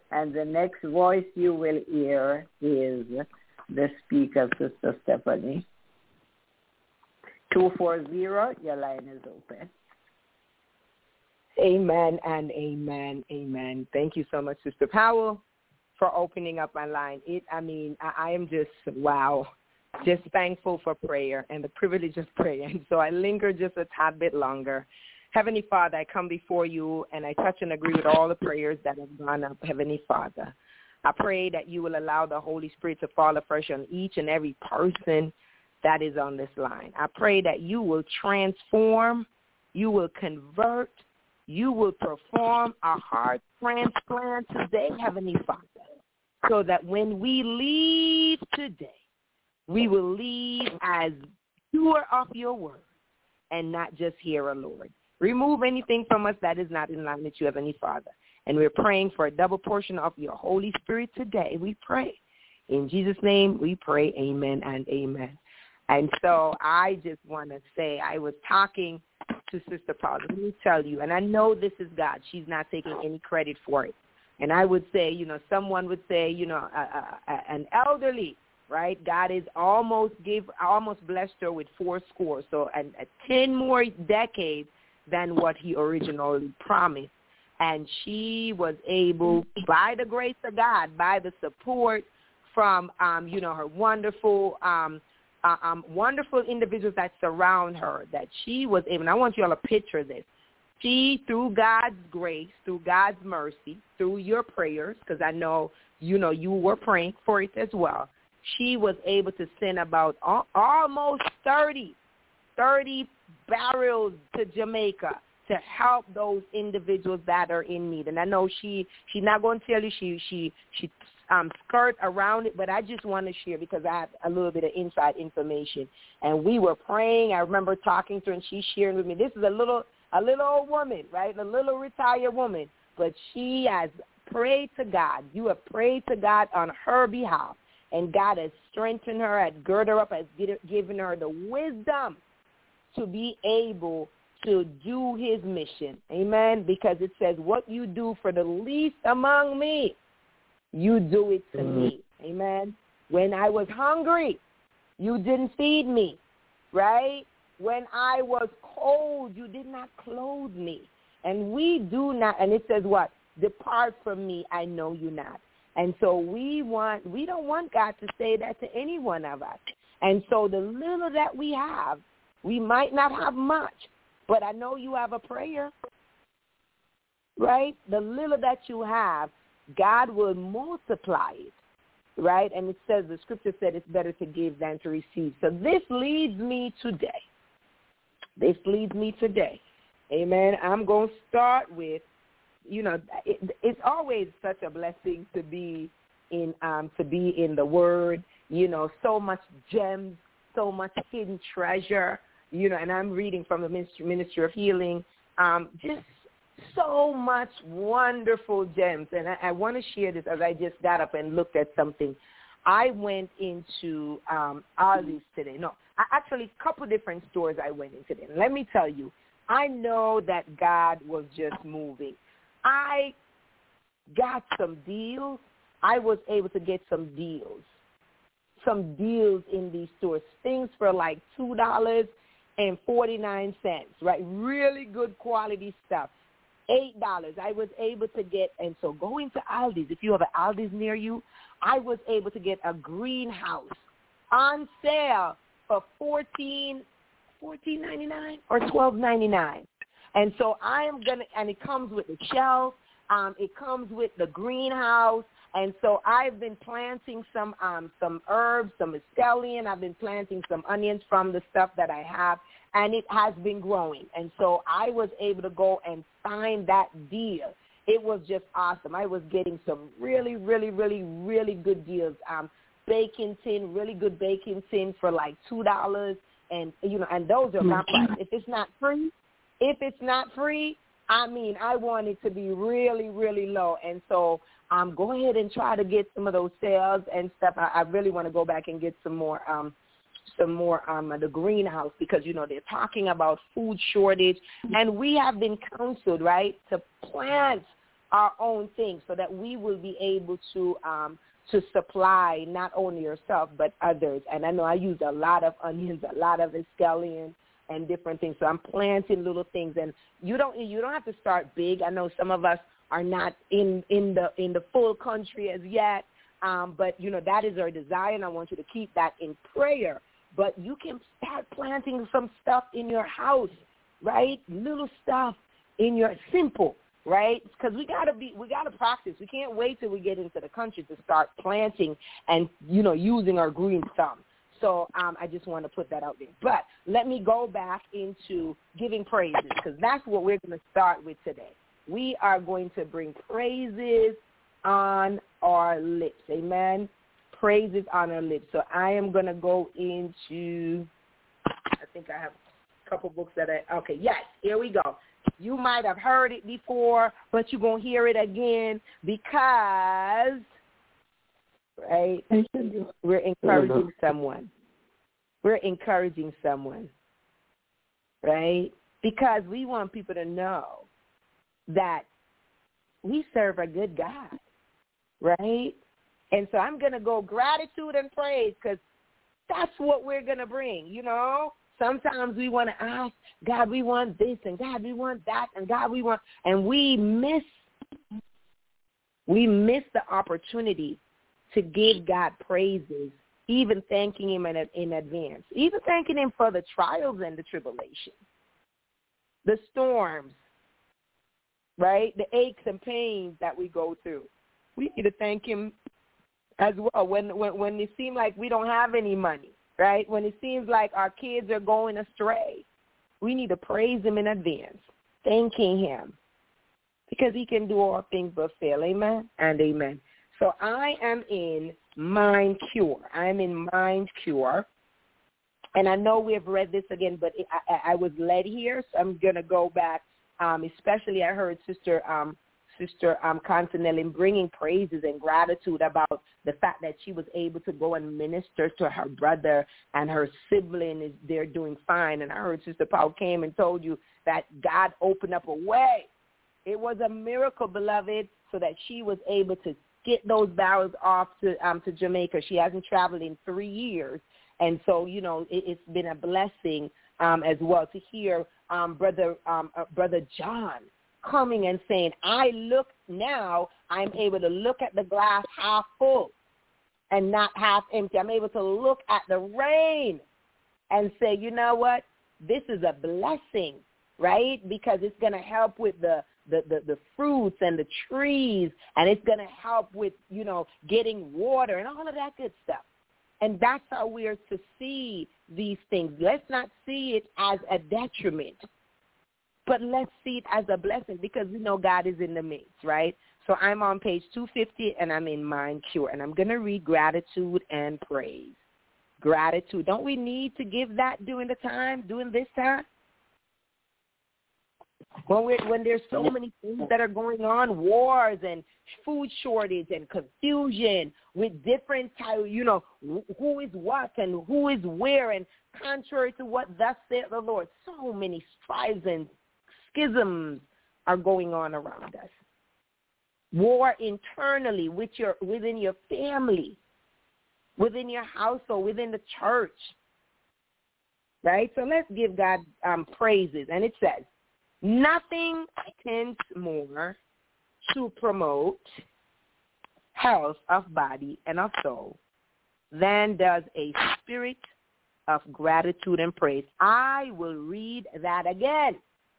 And the next voice you will hear is the speaker, Sister Stephanie. two four zero, your line is open. Amen and amen, amen. Thank you so much, Sister Powell, for opening up my line. It, I mean, I, I am just, wow, just thankful for prayer and the privilege of prayer. And so I linger just a tad bit longer. Heavenly Father, I come before you and I touch and agree with all the prayers that have gone up, Heavenly Father. I pray that you will allow the Holy Spirit to fall afresh on each and every person that is on this line. I pray that you will transform, you will convert, you will perform a heart transplant today, Heavenly Father, so that when we leave today, we will leave as doer of your word and not just hearer, Lord. Remove anything from us that is not in line with you, Heavenly Father. And we're praying for a double portion of your Holy Spirit today. We pray. In Jesus' name, we pray, amen and amen. And so I just want to say I was talking to Sister Paula. Let me tell you, and I know this is God. She's not taking any credit for it. And I would say, you know, someone would say, you know, a, a, a, an elderly, right? God is almost give, almost blessed her with four scores, so and uh, ten more decades than what he originally promised. And she was able, by the grace of God, by the support from, um, you know, her wonderful, um, uh, um, wonderful individuals that surround her, that she was able, and I want you all to picture this. She, through God's grace, through God's mercy, through your prayers, because I know, you know, you were praying for it as well, she was able to send about al- almost thirty, thirty barrels to Jamaica to help those individuals that are in need. And I know she she's not going to tell you she she she um skirt around it, but I just want to share because I have a little bit of inside information. And we were praying. I remember talking to her, and she's sharing with me. This is a little a little old woman, right? A little retired woman, but she has prayed to God. You have prayed to God on her behalf, and God has strengthened her, has girded her up, has given her the wisdom to be able to do his mission. Amen? Because it says, what you do for the least among me, you do it to mm-hmm. me. Amen? When I was hungry, you didn't feed me, right? When I was cold, you did not clothe me. And we do not, and it says what? Depart from me, I know you not. And so we want, we don't want God to say that to any one of us. And so the little that we have, we might not have much, but I know you have a prayer, right? The little that you have, God will multiply it, right? And it says, the scripture said it's better to give than to receive. So this leads me today. This leads me today. Amen. I'm going to start with, you know, it, it's always such a blessing to be in, um, to be in the Word. You know, so much gems, so much hidden treasure. You know, and I'm reading from the Ministry, Ministry of Healing, um, just so much wonderful gems. And I, I want to share this as I just got up and looked at something. I went into um, Aldi's today. No, I, actually a couple different stores I went in today. And let me tell you, I know that God was just moving. I got some deals. I was able to get some deals, some deals in these stores, things for like two dollars and forty-nine cents, right? Really good quality stuff. eight dollars I was able to get, and so going to Aldi's, if you have an Aldi's near you, I was able to get a greenhouse on sale for fourteen ninety-nine or twelve ninety-nine. And so I am going to, and it comes with the shelf, um, it comes with the greenhouse, and so I've been planting some um, some herbs, some scallion. I've been planting some onions from the stuff that I have, and it has been growing. And so I was able to go and find that deal. It was just awesome. I was getting some really, really, really, really good deals. Um, baking tin, really good baking tin for like two dollars, and you know, and those are my price. If it's not free, if it's not free, I mean, I want it to be really, really low. And so um, go ahead and try to get some of those sales and stuff. I, I really want to go back and get some more, um, some more um, the greenhouse, because, you know, they're talking about food shortage. And we have been counseled, right, to plant our own things so that we will be able to um, to supply not only yourself but others. And I know I use a lot of onions, a lot of scallions and different things. So I'm planting little things, and you don't you don't have to start big. I know some of us are not in, in the in the full country as yet, um, but you know that is our desire, and I want you to keep that in prayer. But you can start planting some stuff in your house, right? Little stuff in your simple, right? Because we gotta be we gotta practice. We can't wait till we get into the country to start planting and you know using our green thumb. So um, I just want to put that out there. But let me go back into giving praises, because that's what we're going to start with today. We are going to bring praises on our lips. Amen? Praises on our lips. So I am going to go into, I think I have a couple books that I, okay, yes, here we go. You might have heard it before, but you're going to hear it again because... right? We're encouraging someone. We're encouraging someone, right? Because we want people to know that we serve a good God, right? And so I'm going to go gratitude and praise because that's what we're going to bring, you know? Sometimes we want to ask, God, we want this, and God, we want that, and God, we want, and we miss, we miss the opportunity to give God praises, even thanking him in, in advance, even thanking him for the trials and the tribulations, the storms, right, the aches and pains that we go through. We need to thank him as well when, when, when it seems like we don't have any money, right, when it seems like our kids are going astray. We need to praise him in advance, thanking him, because he can do all things but fail. Amen and amen. So I am in Mind Cure. I'm in Mind Cure. And I know we have read this again, but it, I, I was led here, so I'm going to go back. Um, especially I heard Sister um, Sister um, Constanelli bringing praises and gratitude about the fact that she was able to go and minister to her brother and her sibling is they're doing fine. And I heard Sister Paul came and told you that God opened up a way. It was a miracle, beloved, so that she was able to get those barrels off to um, to Jamaica. She hasn't traveled in three years. And so, you know, it, it's been a blessing um, as well to hear um, Brother um, uh, Brother John coming and saying, I look now, I'm able to look at the glass half full and not half empty. I'm able to look at the rain and say, you know what, this is a blessing, right? Because it's going to help with the The, the, the fruits and the trees, and it's going to help with, you know, getting water and all of that good stuff. And that's how we are to see these things. Let's not see it as a detriment, but let's see it as a blessing because we know God is in the mix, right? So I'm on page two fifty, and I'm in Mind Cure, and I'm going to read gratitude and praise. Gratitude. Don't we need to give that during the time, during this time? When, we're, when there's so many things that are going on, wars and food shortage and confusion with different type, you know, who is what and who is where, and contrary to what thus saith the Lord, so many strives and schisms are going on around us. War internally with your within your family, within your household, within the church, right? So let's give God um, praises, and it says, nothing tends more to promote health of body and of soul than does a spirit of gratitude and praise. I will read that again.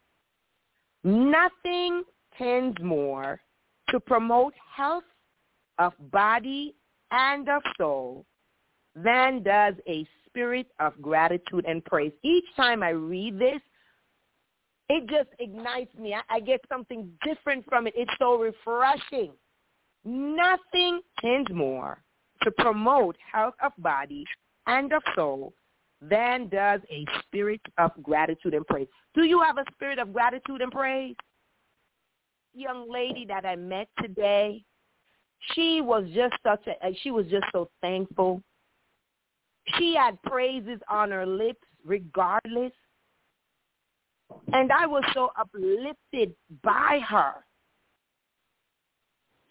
Nothing tends more to promote health of body and of soul than does a spirit of gratitude and praise. Each time I read this, it just ignites me. I, I get something different from it. It's so refreshing. Nothing tends more to promote health of body and of soul than does a spirit of gratitude and praise. Do you have a spirit of gratitude and praise? Young lady that I met today, she was just such a, she was just so thankful. She had praises on her lips regardless. And I was so uplifted by her.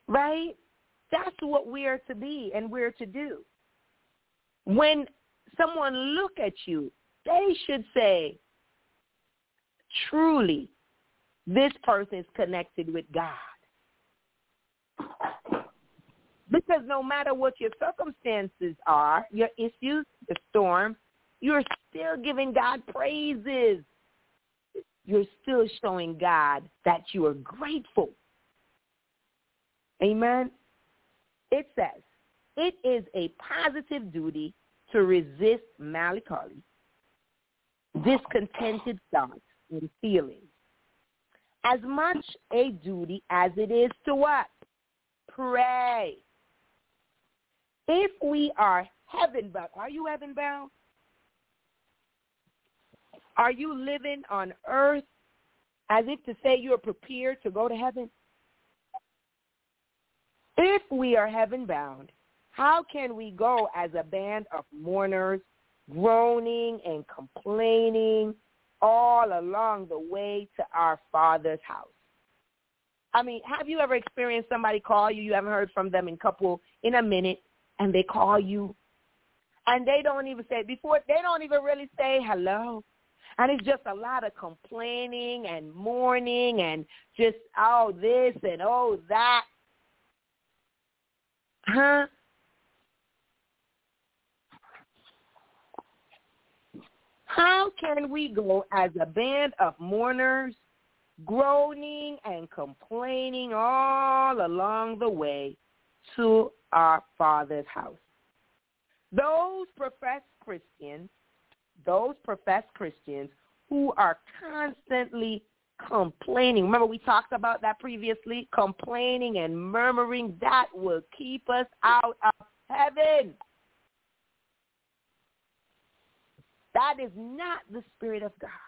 right? That's what we are to be and we're to do. When someone look at you, they should say, truly, this person is connected with God. Because no matter what your circumstances are, your issues, the storm, you're still giving God praises. You're still showing God that you are grateful. Amen? It says, it is a positive duty to resist melancholy, discontented thoughts and feelings, as much a duty as it is to what? Pray. If we are heaven-bound, are you heaven-bound? Are you living on earth as if to say you are prepared to go to heaven? If we are heaven-bound, how can we go as a band of mourners, groaning and complaining all along the way to our Father's house? I mean, have you ever experienced somebody call you, you haven't heard from them in couple in a minute, and they call you, and they don't even say, before, they don't even really say hello. And it's just a lot of complaining and mourning and just, oh, this and oh, that. Huh? How can we go as a band of mourners, groaning and complaining all along the way to our Father's house? Those professed Christians, those professed Christians who are constantly complaining. Remember we talked about that previously? Complaining and murmuring, that will keep us out of heaven. That is not the Spirit of God.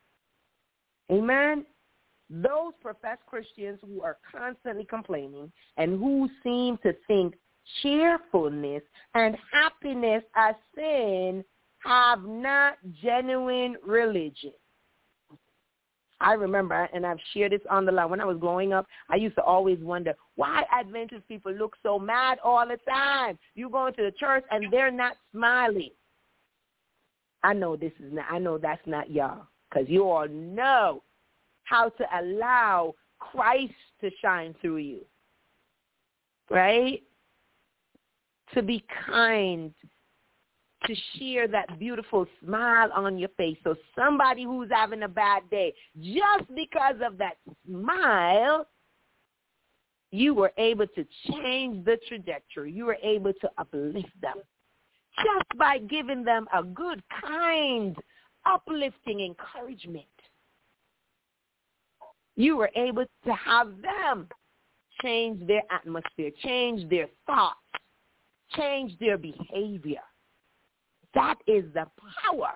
Amen? Those professed Christians who are constantly complaining and who seem to think cheerfulness and happiness are sin have not genuine religion. I remember, and I've shared this on the line, when I was growing up, I used to always wonder, why Adventist people look so mad all the time? You go into the church and they're not smiling. I know this is not, I know that's not y'all, because you all know how to allow Christ to shine through you, right? To be kind, to share that beautiful smile on your face. So somebody who's having a bad day, just because of that smile, you were able to change the trajectory. You were able to uplift them just by giving them a good, kind, uplifting encouragement. You were able to have them change their atmosphere, change their thoughts, change their behavior. That is the power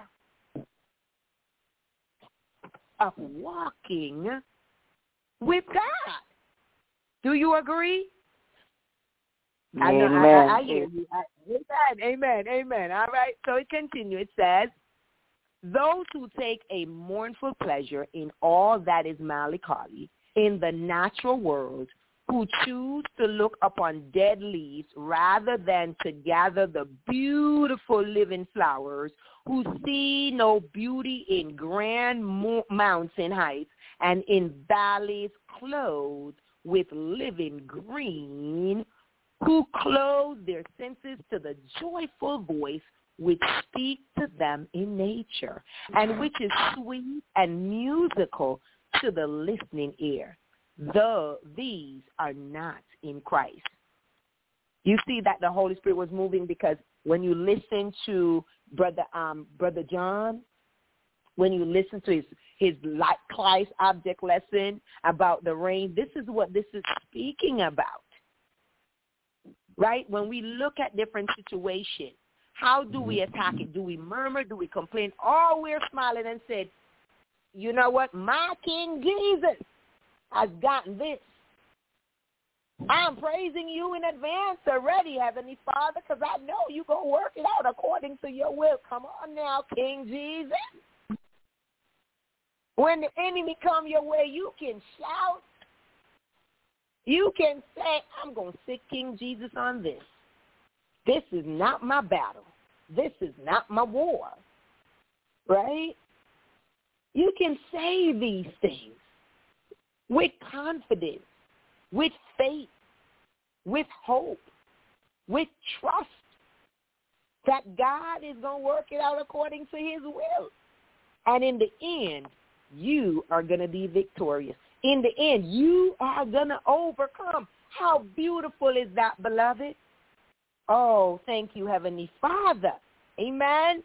of walking with God. Do you agree? Amen. I know, I, I hear you. I, amen, amen, amen. All right, so it continues. It says, those who take a mournful pleasure in all that is melancholy in the natural world, who choose to look upon dead leaves rather than to gather the beautiful living flowers, who see no beauty in grand mo- mountain heights and in valleys clothed with living green, who clothe their senses to the joyful voice which speaks to them in nature, and which is sweet and musical to the listening ear. Though these are not in Christ. You see that the Holy Spirit was moving, because when you listen to Brother um, Brother John, when you listen to his, his like Christ object lesson about the rain, this is what this is speaking about. Right? When we look at different situations, how do we attack it? Do we murmur? Do we complain? Or we're smiling and said, you know what? My King Jesus has gotten this. I'm praising you in advance already, Heavenly Father, because I know you're going to work it out according to your will. Come on now, King Jesus. When the enemy come your way, you can shout. You can say, I'm going to sick King Jesus on this. This is not my battle. This is not my war. Right? You can say these things with confidence, with faith, with hope, with trust that God is going to work it out according to his will. And in the end, you are going to be victorious. In the end, you are going to overcome. How beautiful is that, beloved? Oh, thank you, Heavenly Father. Amen.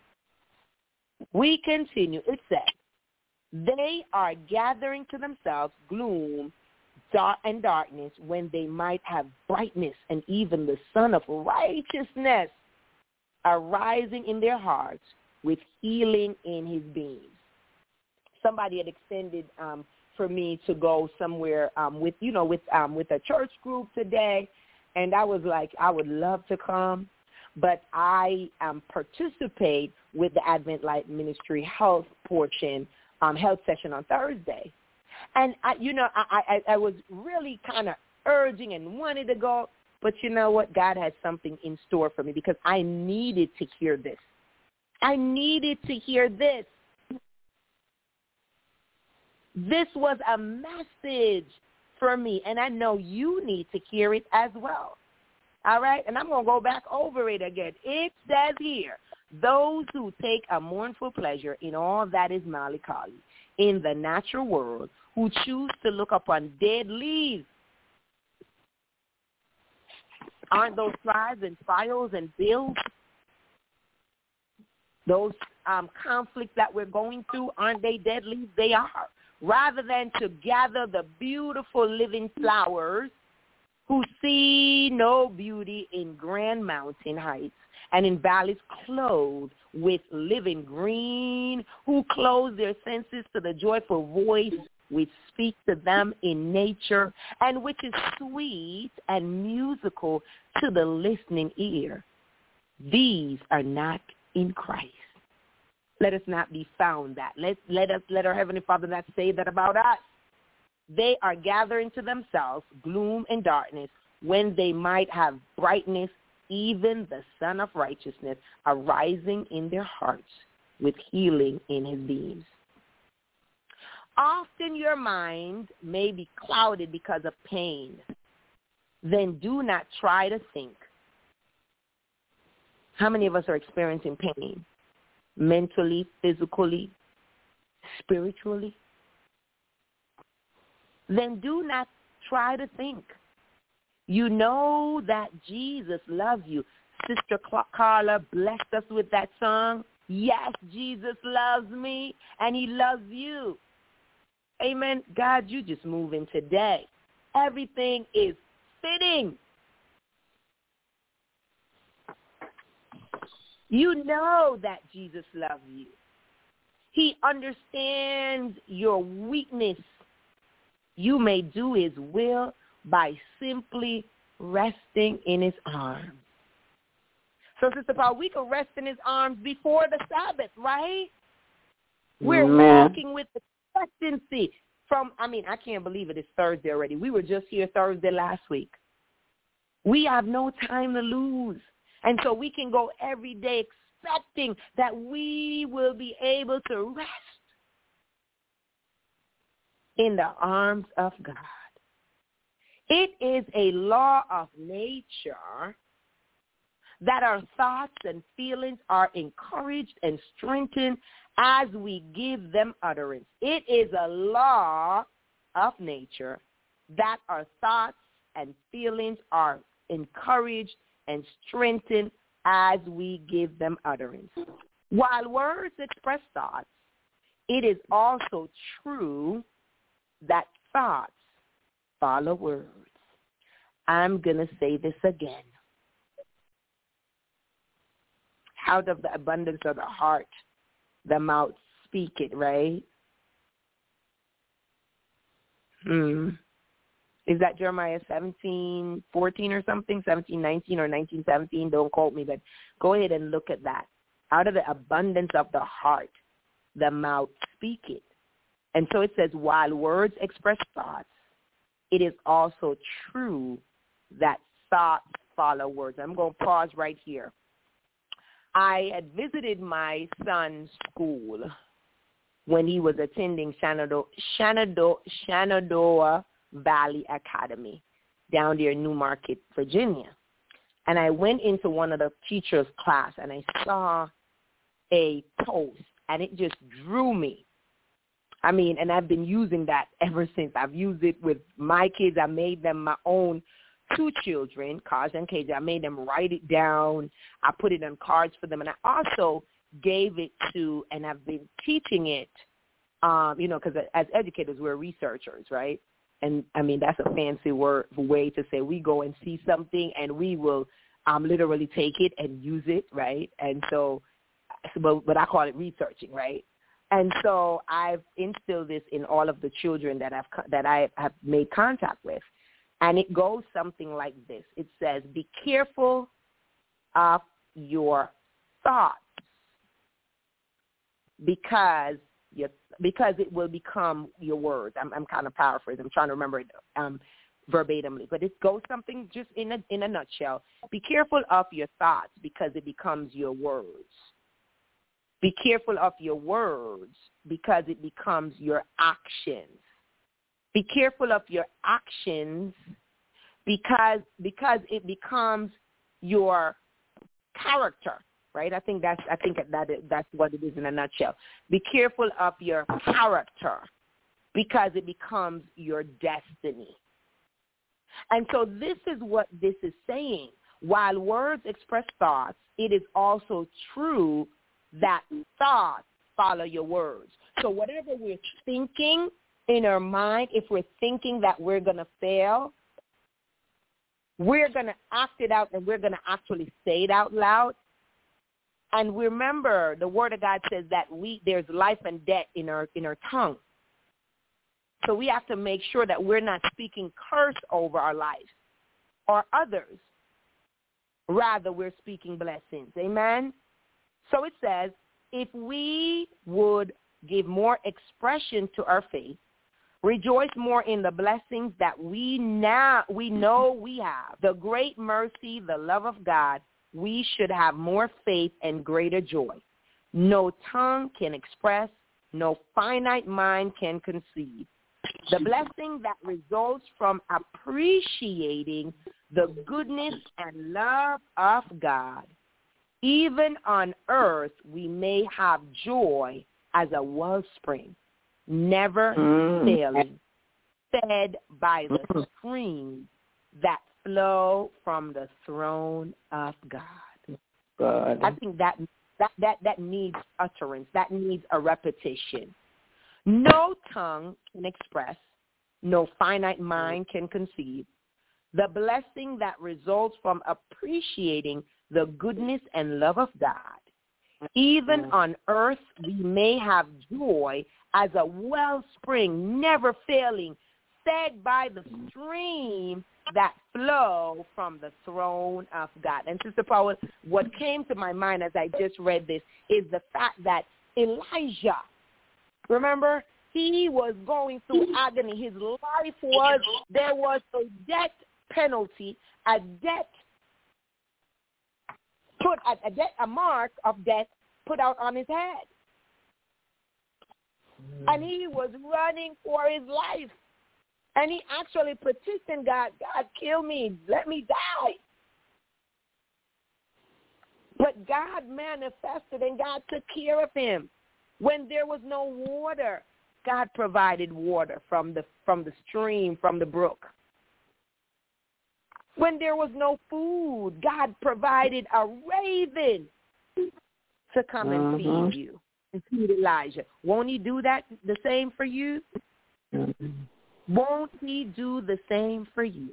We continue. It says, they are gathering to themselves gloom dark and darkness when they might have brightness, and even the Son of Righteousness arising in their hearts with healing in his beams. Somebody had extended um, for me to go somewhere um, with, you know, with um, with a church group today, and I was like, I would love to come, but I um, participate with the Advent Light Ministry health portion, um, health session on Thursday. And, I, you know, I, I, I was really kind of urging and wanted to go, but you know what? God had something in store for me because I needed to hear this. I needed to hear this. This was a message for me, and I know you need to hear it as well. All right? And I'm going to go back over it again. It says here, those who take a mournful pleasure in all that is melancholy in the natural world, who choose to look upon dead leaves. Aren't those tribes and trials and bills, those um, conflicts that we're going through, aren't they dead leaves? They are. Rather than to gather the beautiful living flowers who see no beauty in grand mountain heights and in valleys clothed with living green, who close their senses to the joyful voice which speaks to them in nature and which is sweet and musical to the listening ear. These are not in Christ. Let us not be found that. Let, let us let our Heavenly Father not say that about us. They are gathering to themselves gloom and darkness when they might have brightness, even the Son of Righteousness arising in their hearts with healing in his beams. Often your mind may be clouded because of pain. Then do not try to think. How many of us are experiencing pain? Mentally, physically, spiritually? Then do not try to think. You know that Jesus loves you. Sister Carla blessed us with that song. Yes, Jesus loves me, and he loves you. Amen. God, you just move in today. Everything is fitting. You know that Jesus loves you. He understands your weakness. You may do his will by simply resting in his arms. So, Sister Paul, we can rest in his arms before the Sabbath, right? We're Amen. walking with expectancy from, I mean, I can't believe it. It's Thursday already. We were just here Thursday last week. We have no time to lose. And so we can go every day expecting that we will be able to rest in the arms of God. It is a law of nature that our thoughts and feelings are encouraged and strengthened as we give them utterance. It is a law of nature that our thoughts and feelings are encouraged and strengthened as we give them utterance. While words express thoughts, it is also true that thoughts follow words. I'm going to say this again. Out of the abundance of the heart, the mouth speak it, right? Hmm. Is that Jeremiah seventeen fourteen or something, seventeen nineteen or nineteen seventeen? Don't quote me, but go ahead and look at that. Out of the abundance of the heart, the mouth speak it. And so it says, while words express thoughts, it is also true that thoughts follow words. I'm going to pause right here. I had visited my son's school when he was attending Shenandoah, Shenandoah, Shenandoah Valley Academy down there in Newmarket, Virginia. And I went into one of the teachers' class, and I saw a post, and it just drew me. I mean, and I've been using that ever since. I've used it with my kids. I made them my own two children, Kaj and K J. I made them write it down. I put it on cards for them. And I also gave it to, and I've been teaching it, um, you know, because as educators, we're researchers, right? And, I mean, that's a fancy word way to say we go and see something and we will um, literally take it and use it, right? And so, but, but I call it researching, right? And so I've instilled this in all of the children that I've that I have made contact with. And it goes something like this. It says, be careful of your thoughts because you, because it will become your words. I'm, I'm kind of paraphrasing. I'm trying to remember it um, verbatimly. But it goes something just in a, in a nutshell. Be careful of your thoughts because it becomes your words. Be careful of your words because it becomes your actions. Be careful of your actions because because it becomes your character, right? I think that's I think that that's what it is in a nutshell. Be careful of your character because it becomes your destiny. And so this is what this is saying. While words express thoughts, it is also true that thoughts follow your words. So whatever we're thinking in our mind, if we're thinking that we're going to fail, we're going to act it out and we're going to actually say it out loud. And remember, the Word of God says that we there's life and death in our in our tongue. So we have to make sure that we're not speaking curse over our lives or others. Rather, we're speaking blessings. Amen? So it says, if we would give more expression to our faith, rejoice more in the blessings that we now we know we have, the great mercy, the love of God, we should have more faith and greater joy. No tongue can express, no finite mind can conceive. The blessing that results from appreciating the goodness and love of God. Even on earth, we may have joy as a wellspring, never mm. failing, fed by the streams that flow from the throne of God. God. I think that, that, that, that needs utterance. That needs a repetition. No tongue can express, no finite mind can conceive. The blessing that results from appreciating the goodness and love of God. Even on earth, we may have joy as a wellspring, never failing, fed by the stream that flow from the throne of God. And Sister Powell, what came to my mind as I just read this is the fact that Elijah, remember, he was going through agony. His life was, there was a death penalty, a death put a, a, death, a mark of death put out on his head. Mm. And he was running for his life. And he actually petitioned God, God, kill me, let me die. But God manifested and God took care of him. When there was no water, God provided water from the from the stream, from the brook. When there was no food, God provided a raven to come and mm-hmm. feed you and feed Elijah. Won't he do that the same for you? Mm-hmm. Won't he do the same for you?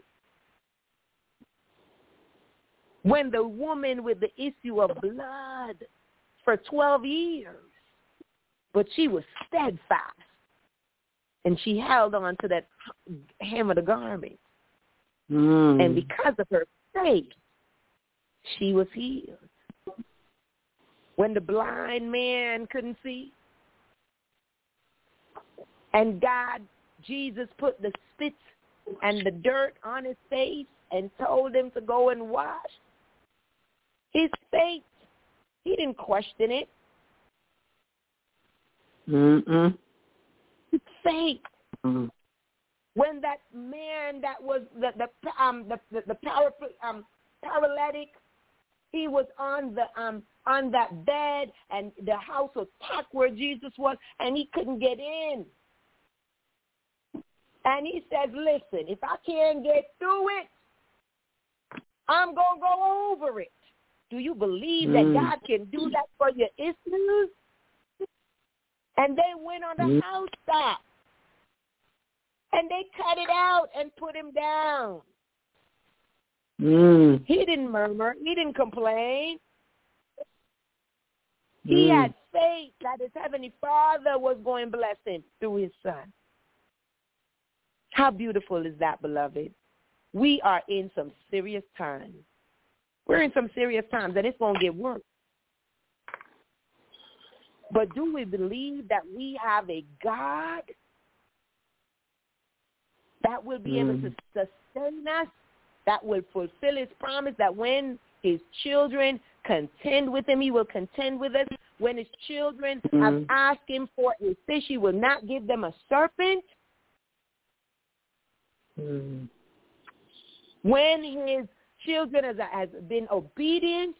When the woman with the issue of blood for twelve years, but she was steadfast, and she held on to that hem of the garment. Mm. And because of her faith, she was healed. When the blind man couldn't see, and God, Jesus put the spit and the dirt on his face and told him to go and wash. His faith, he didn't question it. Mm-mm. His faith. Mm-hmm. When that man that was the the um the the, the power, um paralytic, he was on the um on that bed, and the house was packed where Jesus was, and he couldn't get in. And he says, "Listen, if I can't get through it, I'm gonna go over it." Do you believe mm. that God can do that for your issues? And they went on the mm. housetop. And they cut it out and put him down. Mm. He didn't murmur. He didn't complain. Mm. He had faith that his heavenly Father was going to bless him through his son. How beautiful is that, beloved? We are in some serious times. We're in some serious times, and it's going to get worse. But do we believe that we have a God that will be mm. able to sustain us, that will fulfill his promise, that when his children contend with him, he will contend with us? When his children mm. have asked him for a fish, he will not give them a serpent? Mm. When his children has, has been obedient,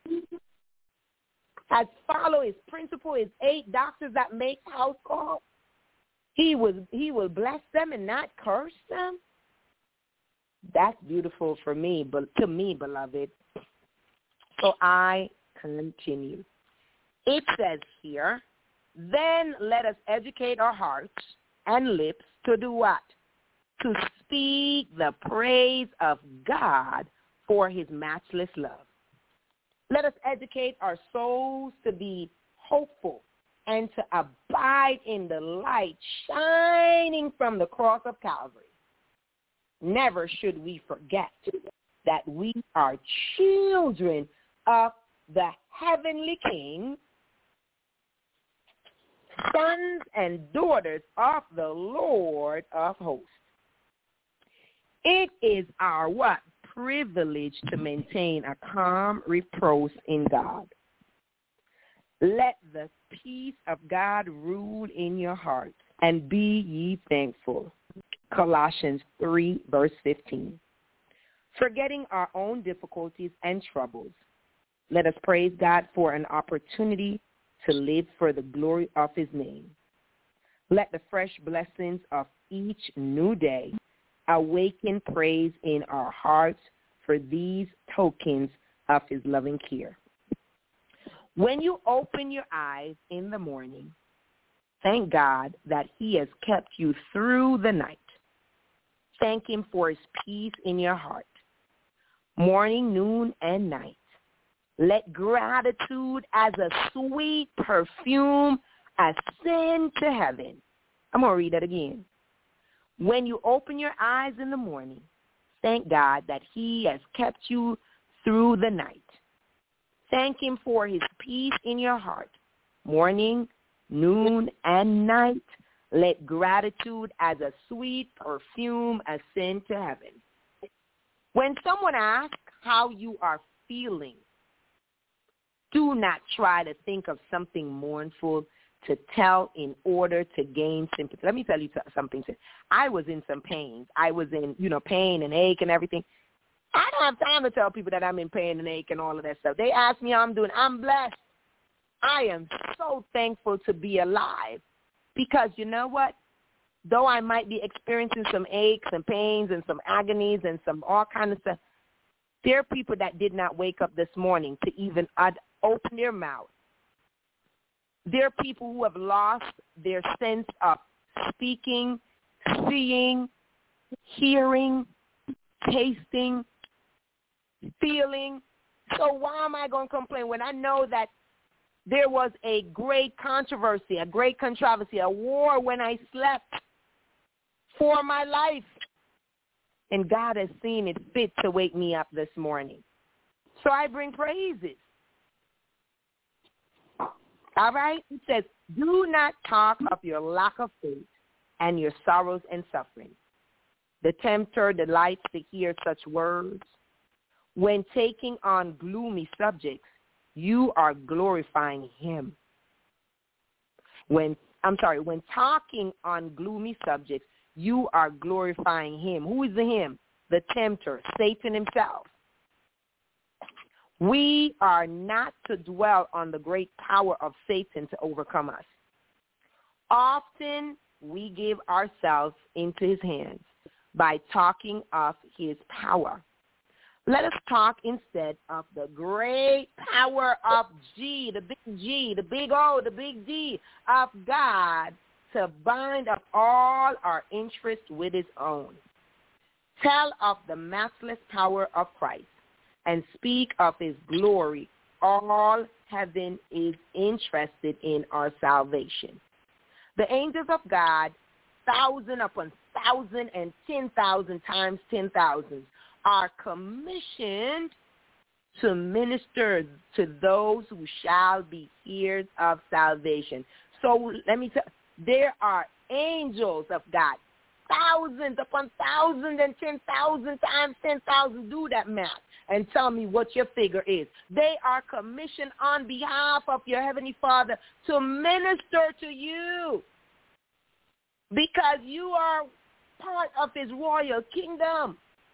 has followed his principle, his eight doctors that make house calls, he was he will bless them and not curse them. That's beautiful for me, but to me, beloved. So I continue. It says here, then let us educate our hearts and lips to do what? To speak the praise of God for his matchless love. Let us educate our souls to be hopeful and to abide in the light shining from the cross of Calvary. Never should we forget that we are children of the heavenly King, sons and daughters of the Lord of hosts. It is our what? Privilege to maintain a calm reproach in God. Let the peace of God rule in your hearts, and be ye thankful. Colossians three, verse fifteen. Forgetting our own difficulties and troubles, let us praise God for an opportunity to live for the glory of his name. Let the fresh blessings of each new day awaken praise in our hearts for these tokens of his loving care. When you open your eyes in the morning, thank God that he has kept you through the night. Thank him for his peace in your heart. Morning, noon, and night. Let gratitude as a sweet perfume ascend to heaven. I'm going to read that again. When you open your eyes in the morning, thank God that he has kept you through the night. Thank him for his peace in your heart. Morning, noon, and night, let gratitude as a sweet perfume ascend to heaven. When someone asks how you are feeling, do not try to think of something mournful to tell in order to gain sympathy. Let me tell you something. I was in some pain. I was in, you know, pain and ache and everything. I don't have time to tell people that I'm in pain and ache and all of that stuff. They ask me how I'm doing. I'm blessed. I am so thankful to be alive because you know what? Though I might be experiencing some aches and pains and some agonies and some all kind of stuff, there are people that did not wake up this morning to even open their mouth. There are people who have lost their sense of speaking, seeing, hearing, tasting, feeling. So why am I going to complain when I know that there was a great controversy, a great controversy, a war when I slept for my life? And God has seen it fit to wake me up this morning. So I bring praises. All right? It says, do not talk of your lack of faith and your sorrows and suffering. The tempter delights to hear such words. When taking on gloomy subjects, you are glorifying him. When, I'm sorry, when talking on gloomy subjects, you are glorifying him. Who is the him? The tempter, Satan himself. We are not to dwell on the great power of Satan to overcome us. Often we give ourselves into his hands by talking of his power. Let us talk instead of the great power of G, the big G, the big O, the big D of God to bind up all our interests with his own. Tell of the matchless power of Christ and speak of his glory. All heaven is interested in our salvation. The angels of God, thousand upon thousand and ten thousand times ten thousand, are commissioned to minister to those who shall be heirs of salvation. So let me tell you, there are angels of God, thousands upon thousands and ten thousand times ten thousand. Do that math and tell me what your figure is. They are commissioned on behalf of your Heavenly Father to minister to you because you are part of his royal kingdom.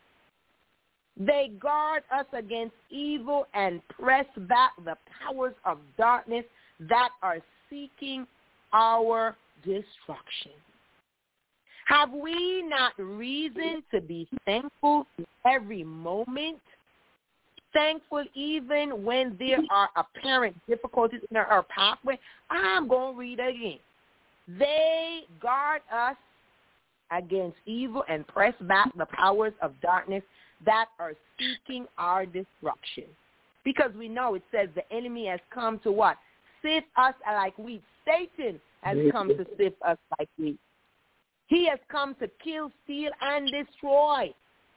They guard us against evil and press back the powers of darkness that are seeking our destruction. Have we not reason to be thankful every moment? Thankful even when there are apparent difficulties in our pathway? I'm going to read again. They guard us against evil and press back the powers of darkness that are seeking our destruction. Because we know it says the enemy has come to what? Sift us like wheat. Satan has come to sift us like wheat. He has come to kill, steal, and destroy.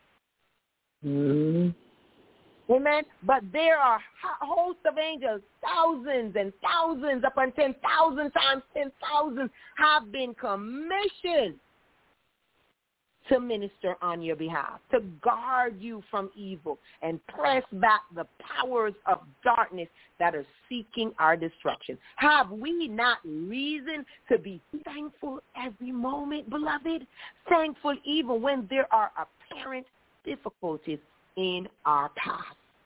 Mm-hmm. Amen. But there are a host of angels, thousands and thousands upon ten thousand times ten thousand have been commissioned to minister on your behalf, to guard you from evil and press back the powers of darkness that are seeking our destruction. Have we not reason to be thankful every moment, beloved? Thankful even when there are apparent difficulties in our path.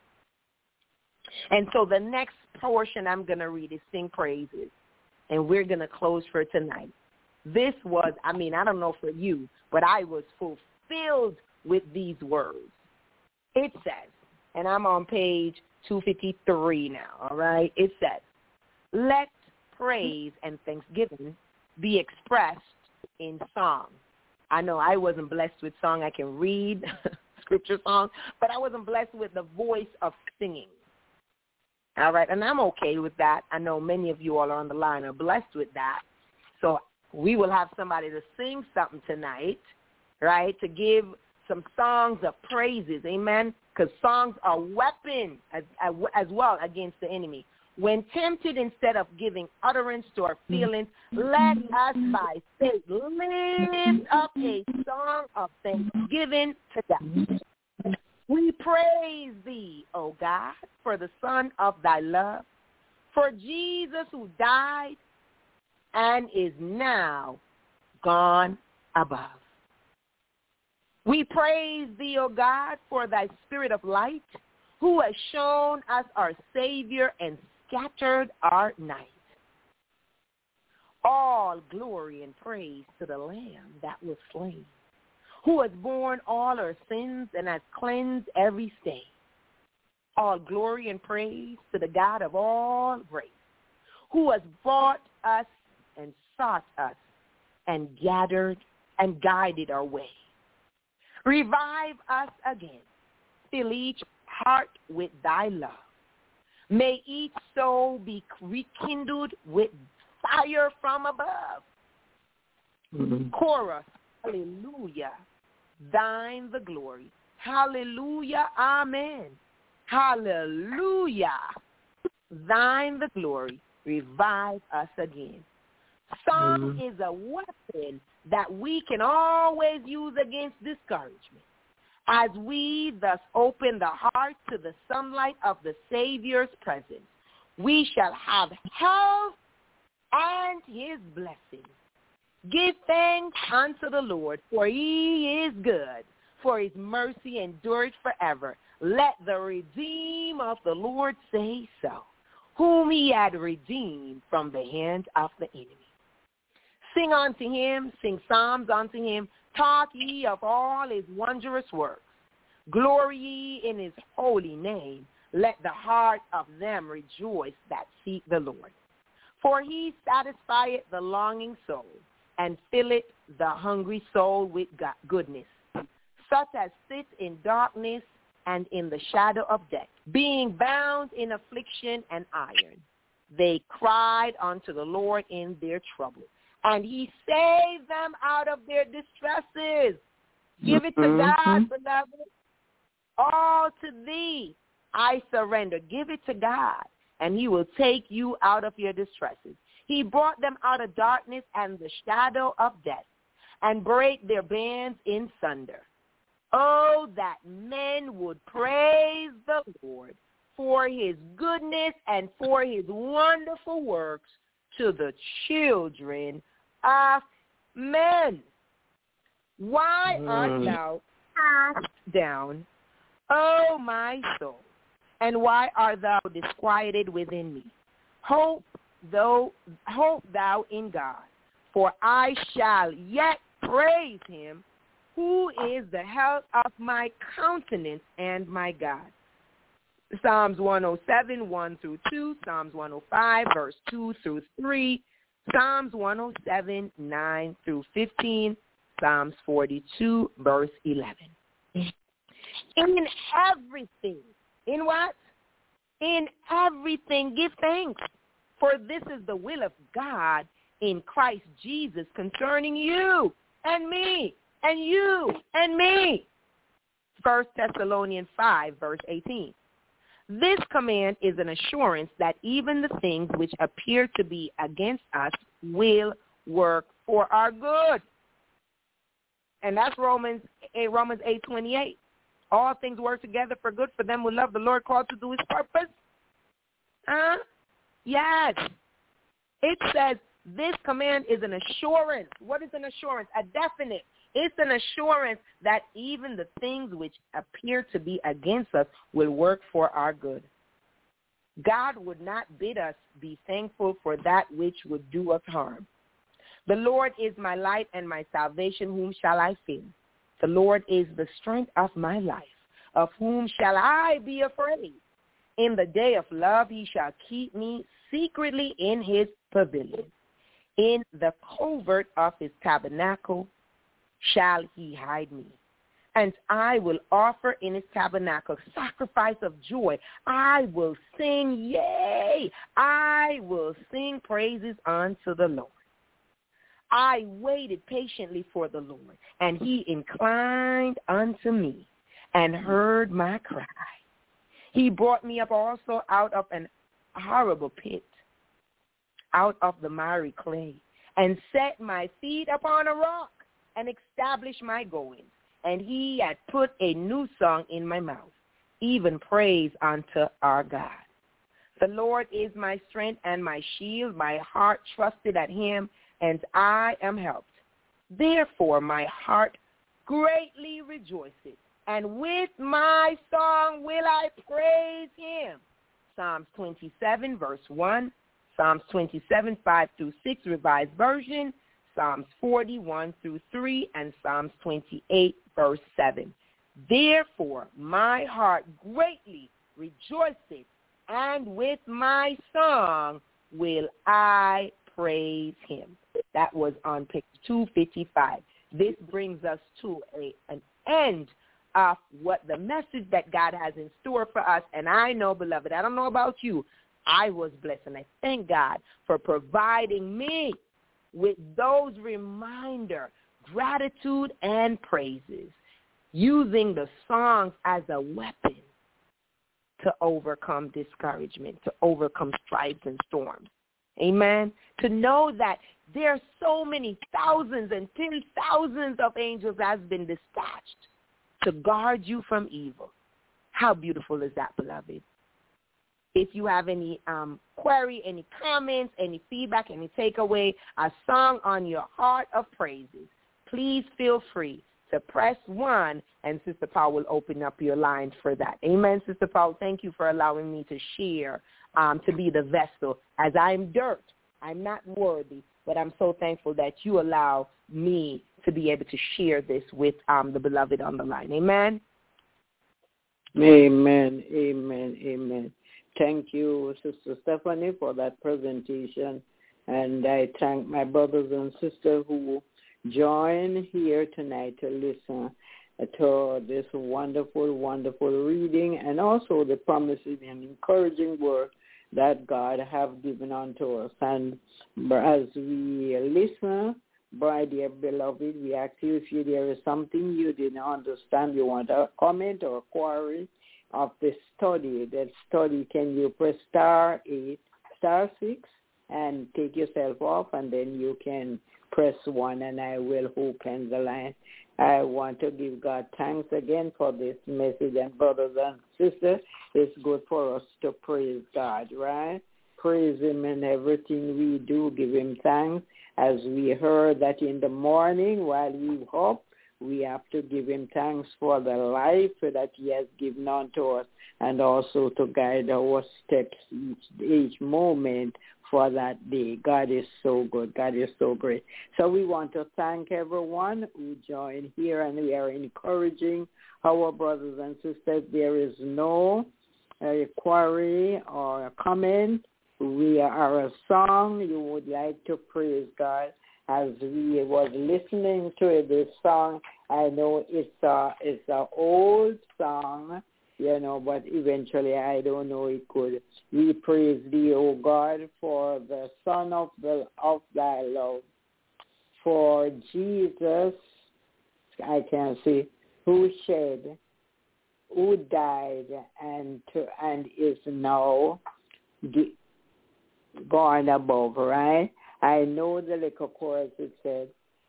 And so the next portion I'm going to read is Sing Praises, and we're going to close for tonight. This was, I mean, I don't know for you, but I was fulfilled with these words. It says, and I'm on page two fifty-three now, all right? It says, let praise and thanksgiving be expressed in song. I know I wasn't blessed with song. I can read scripture songs, but I wasn't blessed with the voice of singing. All right, and I'm okay with that. I know many of you all on the line are blessed with that. So we will have somebody to sing something tonight, right, to give some songs of praises, amen, because songs are weapons as, as well against the enemy. When tempted, instead of giving utterance to our feelings, let us by faith lift up a song of thanksgiving to God. We praise thee, O God, for the Son of thy love, for Jesus who died and is now gone above. We praise thee, O God, for thy Spirit of light, who has shown us our Savior and scattered our night. All glory and praise to the Lamb that was slain, who has borne all our sins and has cleansed every stain. All glory and praise to the God of all grace, who has brought us and sought us and gathered and guided our way. Revive us again. Fill each heart with thy love. May each soul be rekindled with fire from above. Mm-hmm. Chorus, hallelujah, thine the glory. Hallelujah, amen. Hallelujah, thine the glory. Revive us again. Song Mm-hmm. is a weapon that we can always use against discouragement. As we thus open the heart to the sunlight of the Savior's presence, we shall have health and his blessings. Give thanks unto the Lord, for he is good, for his mercy endureth forever. Let the redeemed of the Lord say so, whom he had redeemed from the hand of the enemy. Sing unto him, sing psalms unto him, talk ye of all his wondrous works. Glory ye in his holy name. Let the heart of them rejoice that seek the Lord. For he satisfieth the longing soul, and filleth the hungry soul with goodness. Such as sit in darkness and in the shadow of death, being bound in affliction and iron. They cried unto the Lord in their trouble, and he saved them out of their distresses. Give it to Mm-hmm. God, beloved. All to thee I surrender. Give it to God, and he will take you out of your distresses. He brought them out of darkness and the shadow of death, and break their bands in sunder. Oh, that men would praise the Lord for his goodness and for his wonderful works to the children of men. Why art thou cast down, O my soul, and why art thou disquieted within me? Hope thou, hope thou in God, for I shall yet praise him, who is the health of my countenance and my God. Psalms one oh seven, one through two, Psalms one oh five, verse two through three, Psalms one oh seven, nine through fifteen, Psalms forty-two, verse eleven. In everything, in what? In everything, give thanks, for this is the will of God in Christ Jesus concerning you and me and you and me. First Thessalonians five, verse eighteen. This command is an assurance that even the things which appear to be against us will work for our good. And that's Romans, Romans eight twenty-eight. All things work together for good for them who love the Lord, called to do his purpose. Huh? Yes. It says this command is an assurance. What is an assurance? A definite. It's an assurance that even the things which appear to be against us will work for our good. God would not bid us be thankful for that which would do us harm. The Lord is my light and my salvation. Whom shall I fear? The Lord is the strength of my life. Of whom shall I be afraid? In the day of love he shall keep me secretly in his pavilion. In the covert of his tabernacle shall he hide me. And I will offer in his tabernacle sacrifice of joy. I will sing, yea, I will sing praises unto the Lord. I waited patiently for the Lord, and he inclined unto me and heard my cry. He brought me up also out of an horrible pit, out of the miry clay, and set my feet upon a rock, and established my goings. And he had put a new song in my mouth, even praise unto our God. The Lord is my strength and my shield. My heart trusted at him, and I am helped. Therefore my heart greatly rejoices, and with my song will I praise him. Psalms twenty-seven, verse one, Psalms twenty-seven, five through six, Revised Version, Psalms forty-one through three, and Psalms twenty-eight, verse seven. Therefore my heart greatly rejoices, and with my song will I praise him. That was on page two fifty-five. This brings us to a, an end of what the message that God has in store for us. And I know, beloved, I don't know about you, I was blessed, and I thank God for providing me with those reminder, gratitude, and praises, using the songs as a weapon to overcome discouragement, to overcome strife and storms. Amen. To know that there are so many thousands and ten thousands of angels that has been dispatched to guard you from evil. How beautiful is that, beloved? If you have any um, query, any comments, any feedback, any takeaway, a song on your heart of praises, please feel free to press one, and Sister Paul will open up your lines for that. Amen, Sister Paul. Thank you for allowing me to share, um, to be the vessel. As I'm dirt, I'm not worthy, but I'm so thankful that you allow me to be able to share this with um, the beloved on the line. Amen? Amen, amen, amen. Thank you, Sister Stephanie, for that presentation. And I thank my brothers and sisters who join here tonight to listen to this wonderful, wonderful reading and also the promises and encouraging word that God have given unto us. And as we listen, my dear beloved, we ask you if there is something you didn't understand, you want a comment or a query of the study, that study, can you press star eight, star six, and take yourself off, and then you can press one, and I will open the line. I want to give God thanks again for this message, and brothers and sisters, it's good for us to praise God, right? Praise Him in everything we do. Give Him thanks. As we heard that in the morning while we hope, we have to give Him thanks for the life that He has given unto us, and also to guide our steps each, each moment for that day. God is so good. God is so great. So we want to thank everyone who joined here, and we are encouraging our brothers and sisters. There is no uh, query or a comment. We are a song you would like to praise God. As we was listening to this song, I know it's a it's an old song, you know, but eventually I don't know it could. We praise Thee, O God, for the Son of the of Thy love, for Jesus, I can say, who shed, who died, and to, and is now gone above, right? I know the little chorus, it says,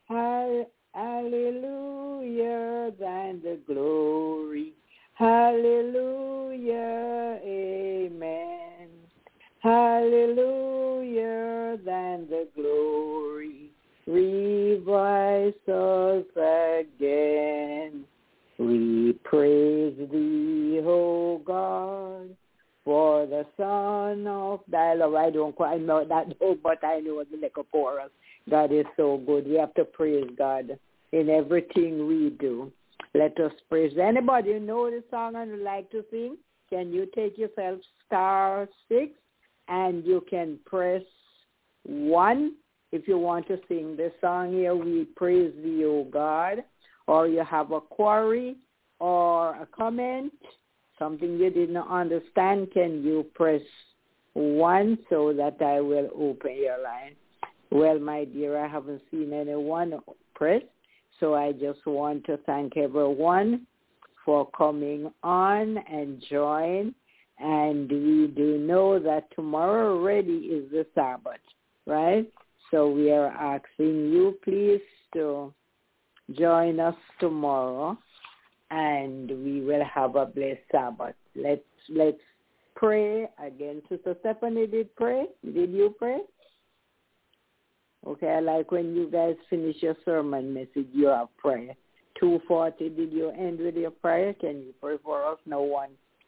Hallelujah, thine the glory. Hallelujah, amen. Hallelujah, thine the glory. Revive us again. We praise Thee, O God, for the Son of Thy love. I don't quite know that, but I know the little chorus. God is so good. We have to praise God in everything we do. Let us praise. Anybody know the song and would like to sing? Can you take yourself star six, and you can press one if you want to sing the song here. We praise Thee, O God. Or you have a query or a comment, something you didn't understand, can you press one so that I will open your line? Well, my dear, I haven't seen anyone press, so I just want to thank everyone for coming on and join. And we do know that tomorrow already is the Sabbath, right? So we are asking you, please, to join us tomorrow, and we will have a blessed Sabbath. Let's let's pray again. Sister Stephanie did pray. Did you pray? Okay, I like when you guys finish your sermon message, you have prayer. two forty, did you end with your prayer? Can you pray for us? No one.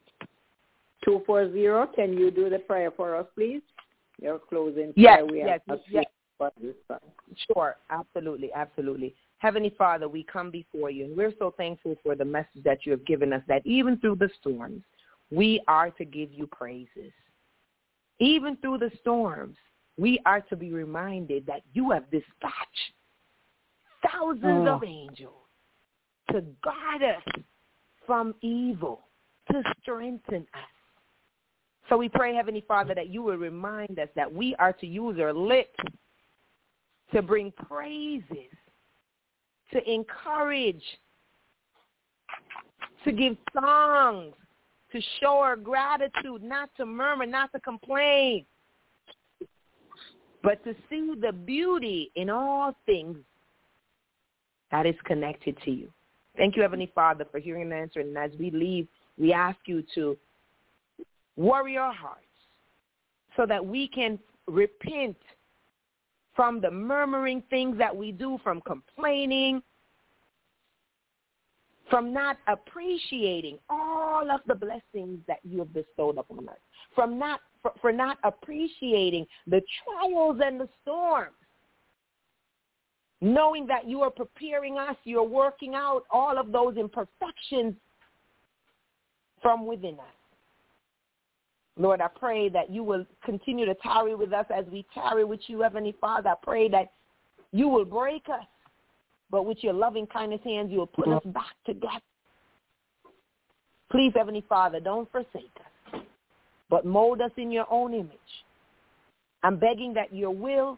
two forty, can you do the prayer for us, please? Your closing yes, prayer. We yes, have yes. This time. Sure, absolutely, absolutely. Heavenly Father, we come before you, and we're so thankful for the message that you have given us, that even through the storms, we are to give you praises. Even through the storms, we are to be reminded that you have dispatched thousands oh. of angels to guard us from evil, to strengthen us. So we pray, Heavenly Father, that you will remind us that we are to use our lips to bring praises, to encourage, to give songs, to show our gratitude, not to murmur, not to complain. but to see the beauty in all things that is connected to you. Thank you, Heavenly Father, for hearing and answering. And as we leave, we ask you to worry our hearts so that we can repent from the murmuring things that we do, from complaining, from not appreciating all of the blessings that you have bestowed upon us, from not for, for not appreciating the trials and the storms, knowing that you are preparing us, you are working out all of those imperfections from within us. Lord, I pray that you will continue to tarry with us as we tarry with you, Heavenly Father. I pray that you will break us, but with your loving kindness hands, you will put us back together. Please, Heavenly Father, don't forsake us, but mold us in your own image. I'm begging that your will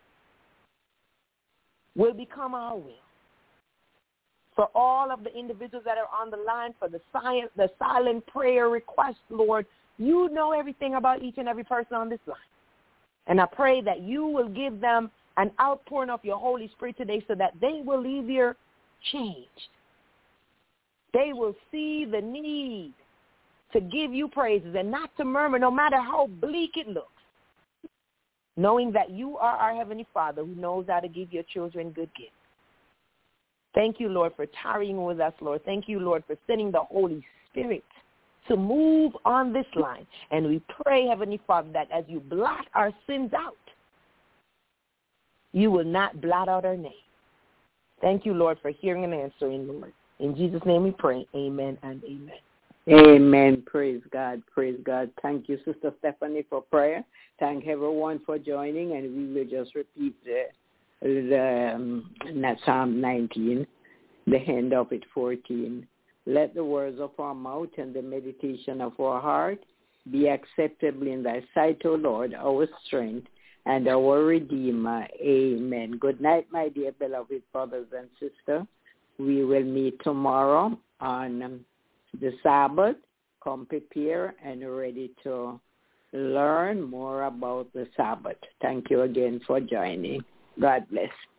will become our will. For all of the individuals that are on the line, for the silent, the silent prayer request, Lord, you know everything about each and every person on this line. And I pray that you will give them an outpouring of your Holy Spirit today so that they will leave here changed. They will see the need to give you praises and not to murmur no matter how bleak it looks, knowing that you are our Heavenly Father who knows how to give your children good gifts. Thank you, Lord, for tarrying with us, Lord. Thank you, Lord, for sending the Holy Spirit to move on this line. And we pray, Heavenly Father, that as you blot our sins out, you will not blot out our name. Thank you, Lord, for hearing and answering, Lord. In Jesus' name we pray. Amen and amen. Amen. Praise God. Praise God. Thank you, Sister Stephanie, for prayer. Thank everyone for joining, and we will just repeat the, the um, Psalm nineteen, the end of it, fourteen. Let the words of our mouth and the meditation of our heart be acceptable in thy sight, O Lord, our strength and our Redeemer. Amen. Good night, my dear beloved brothers and sisters. We will meet tomorrow on um, the Sabbath. Come prepare and ready to learn more about the Sabbath. Thank you again for joining. God bless.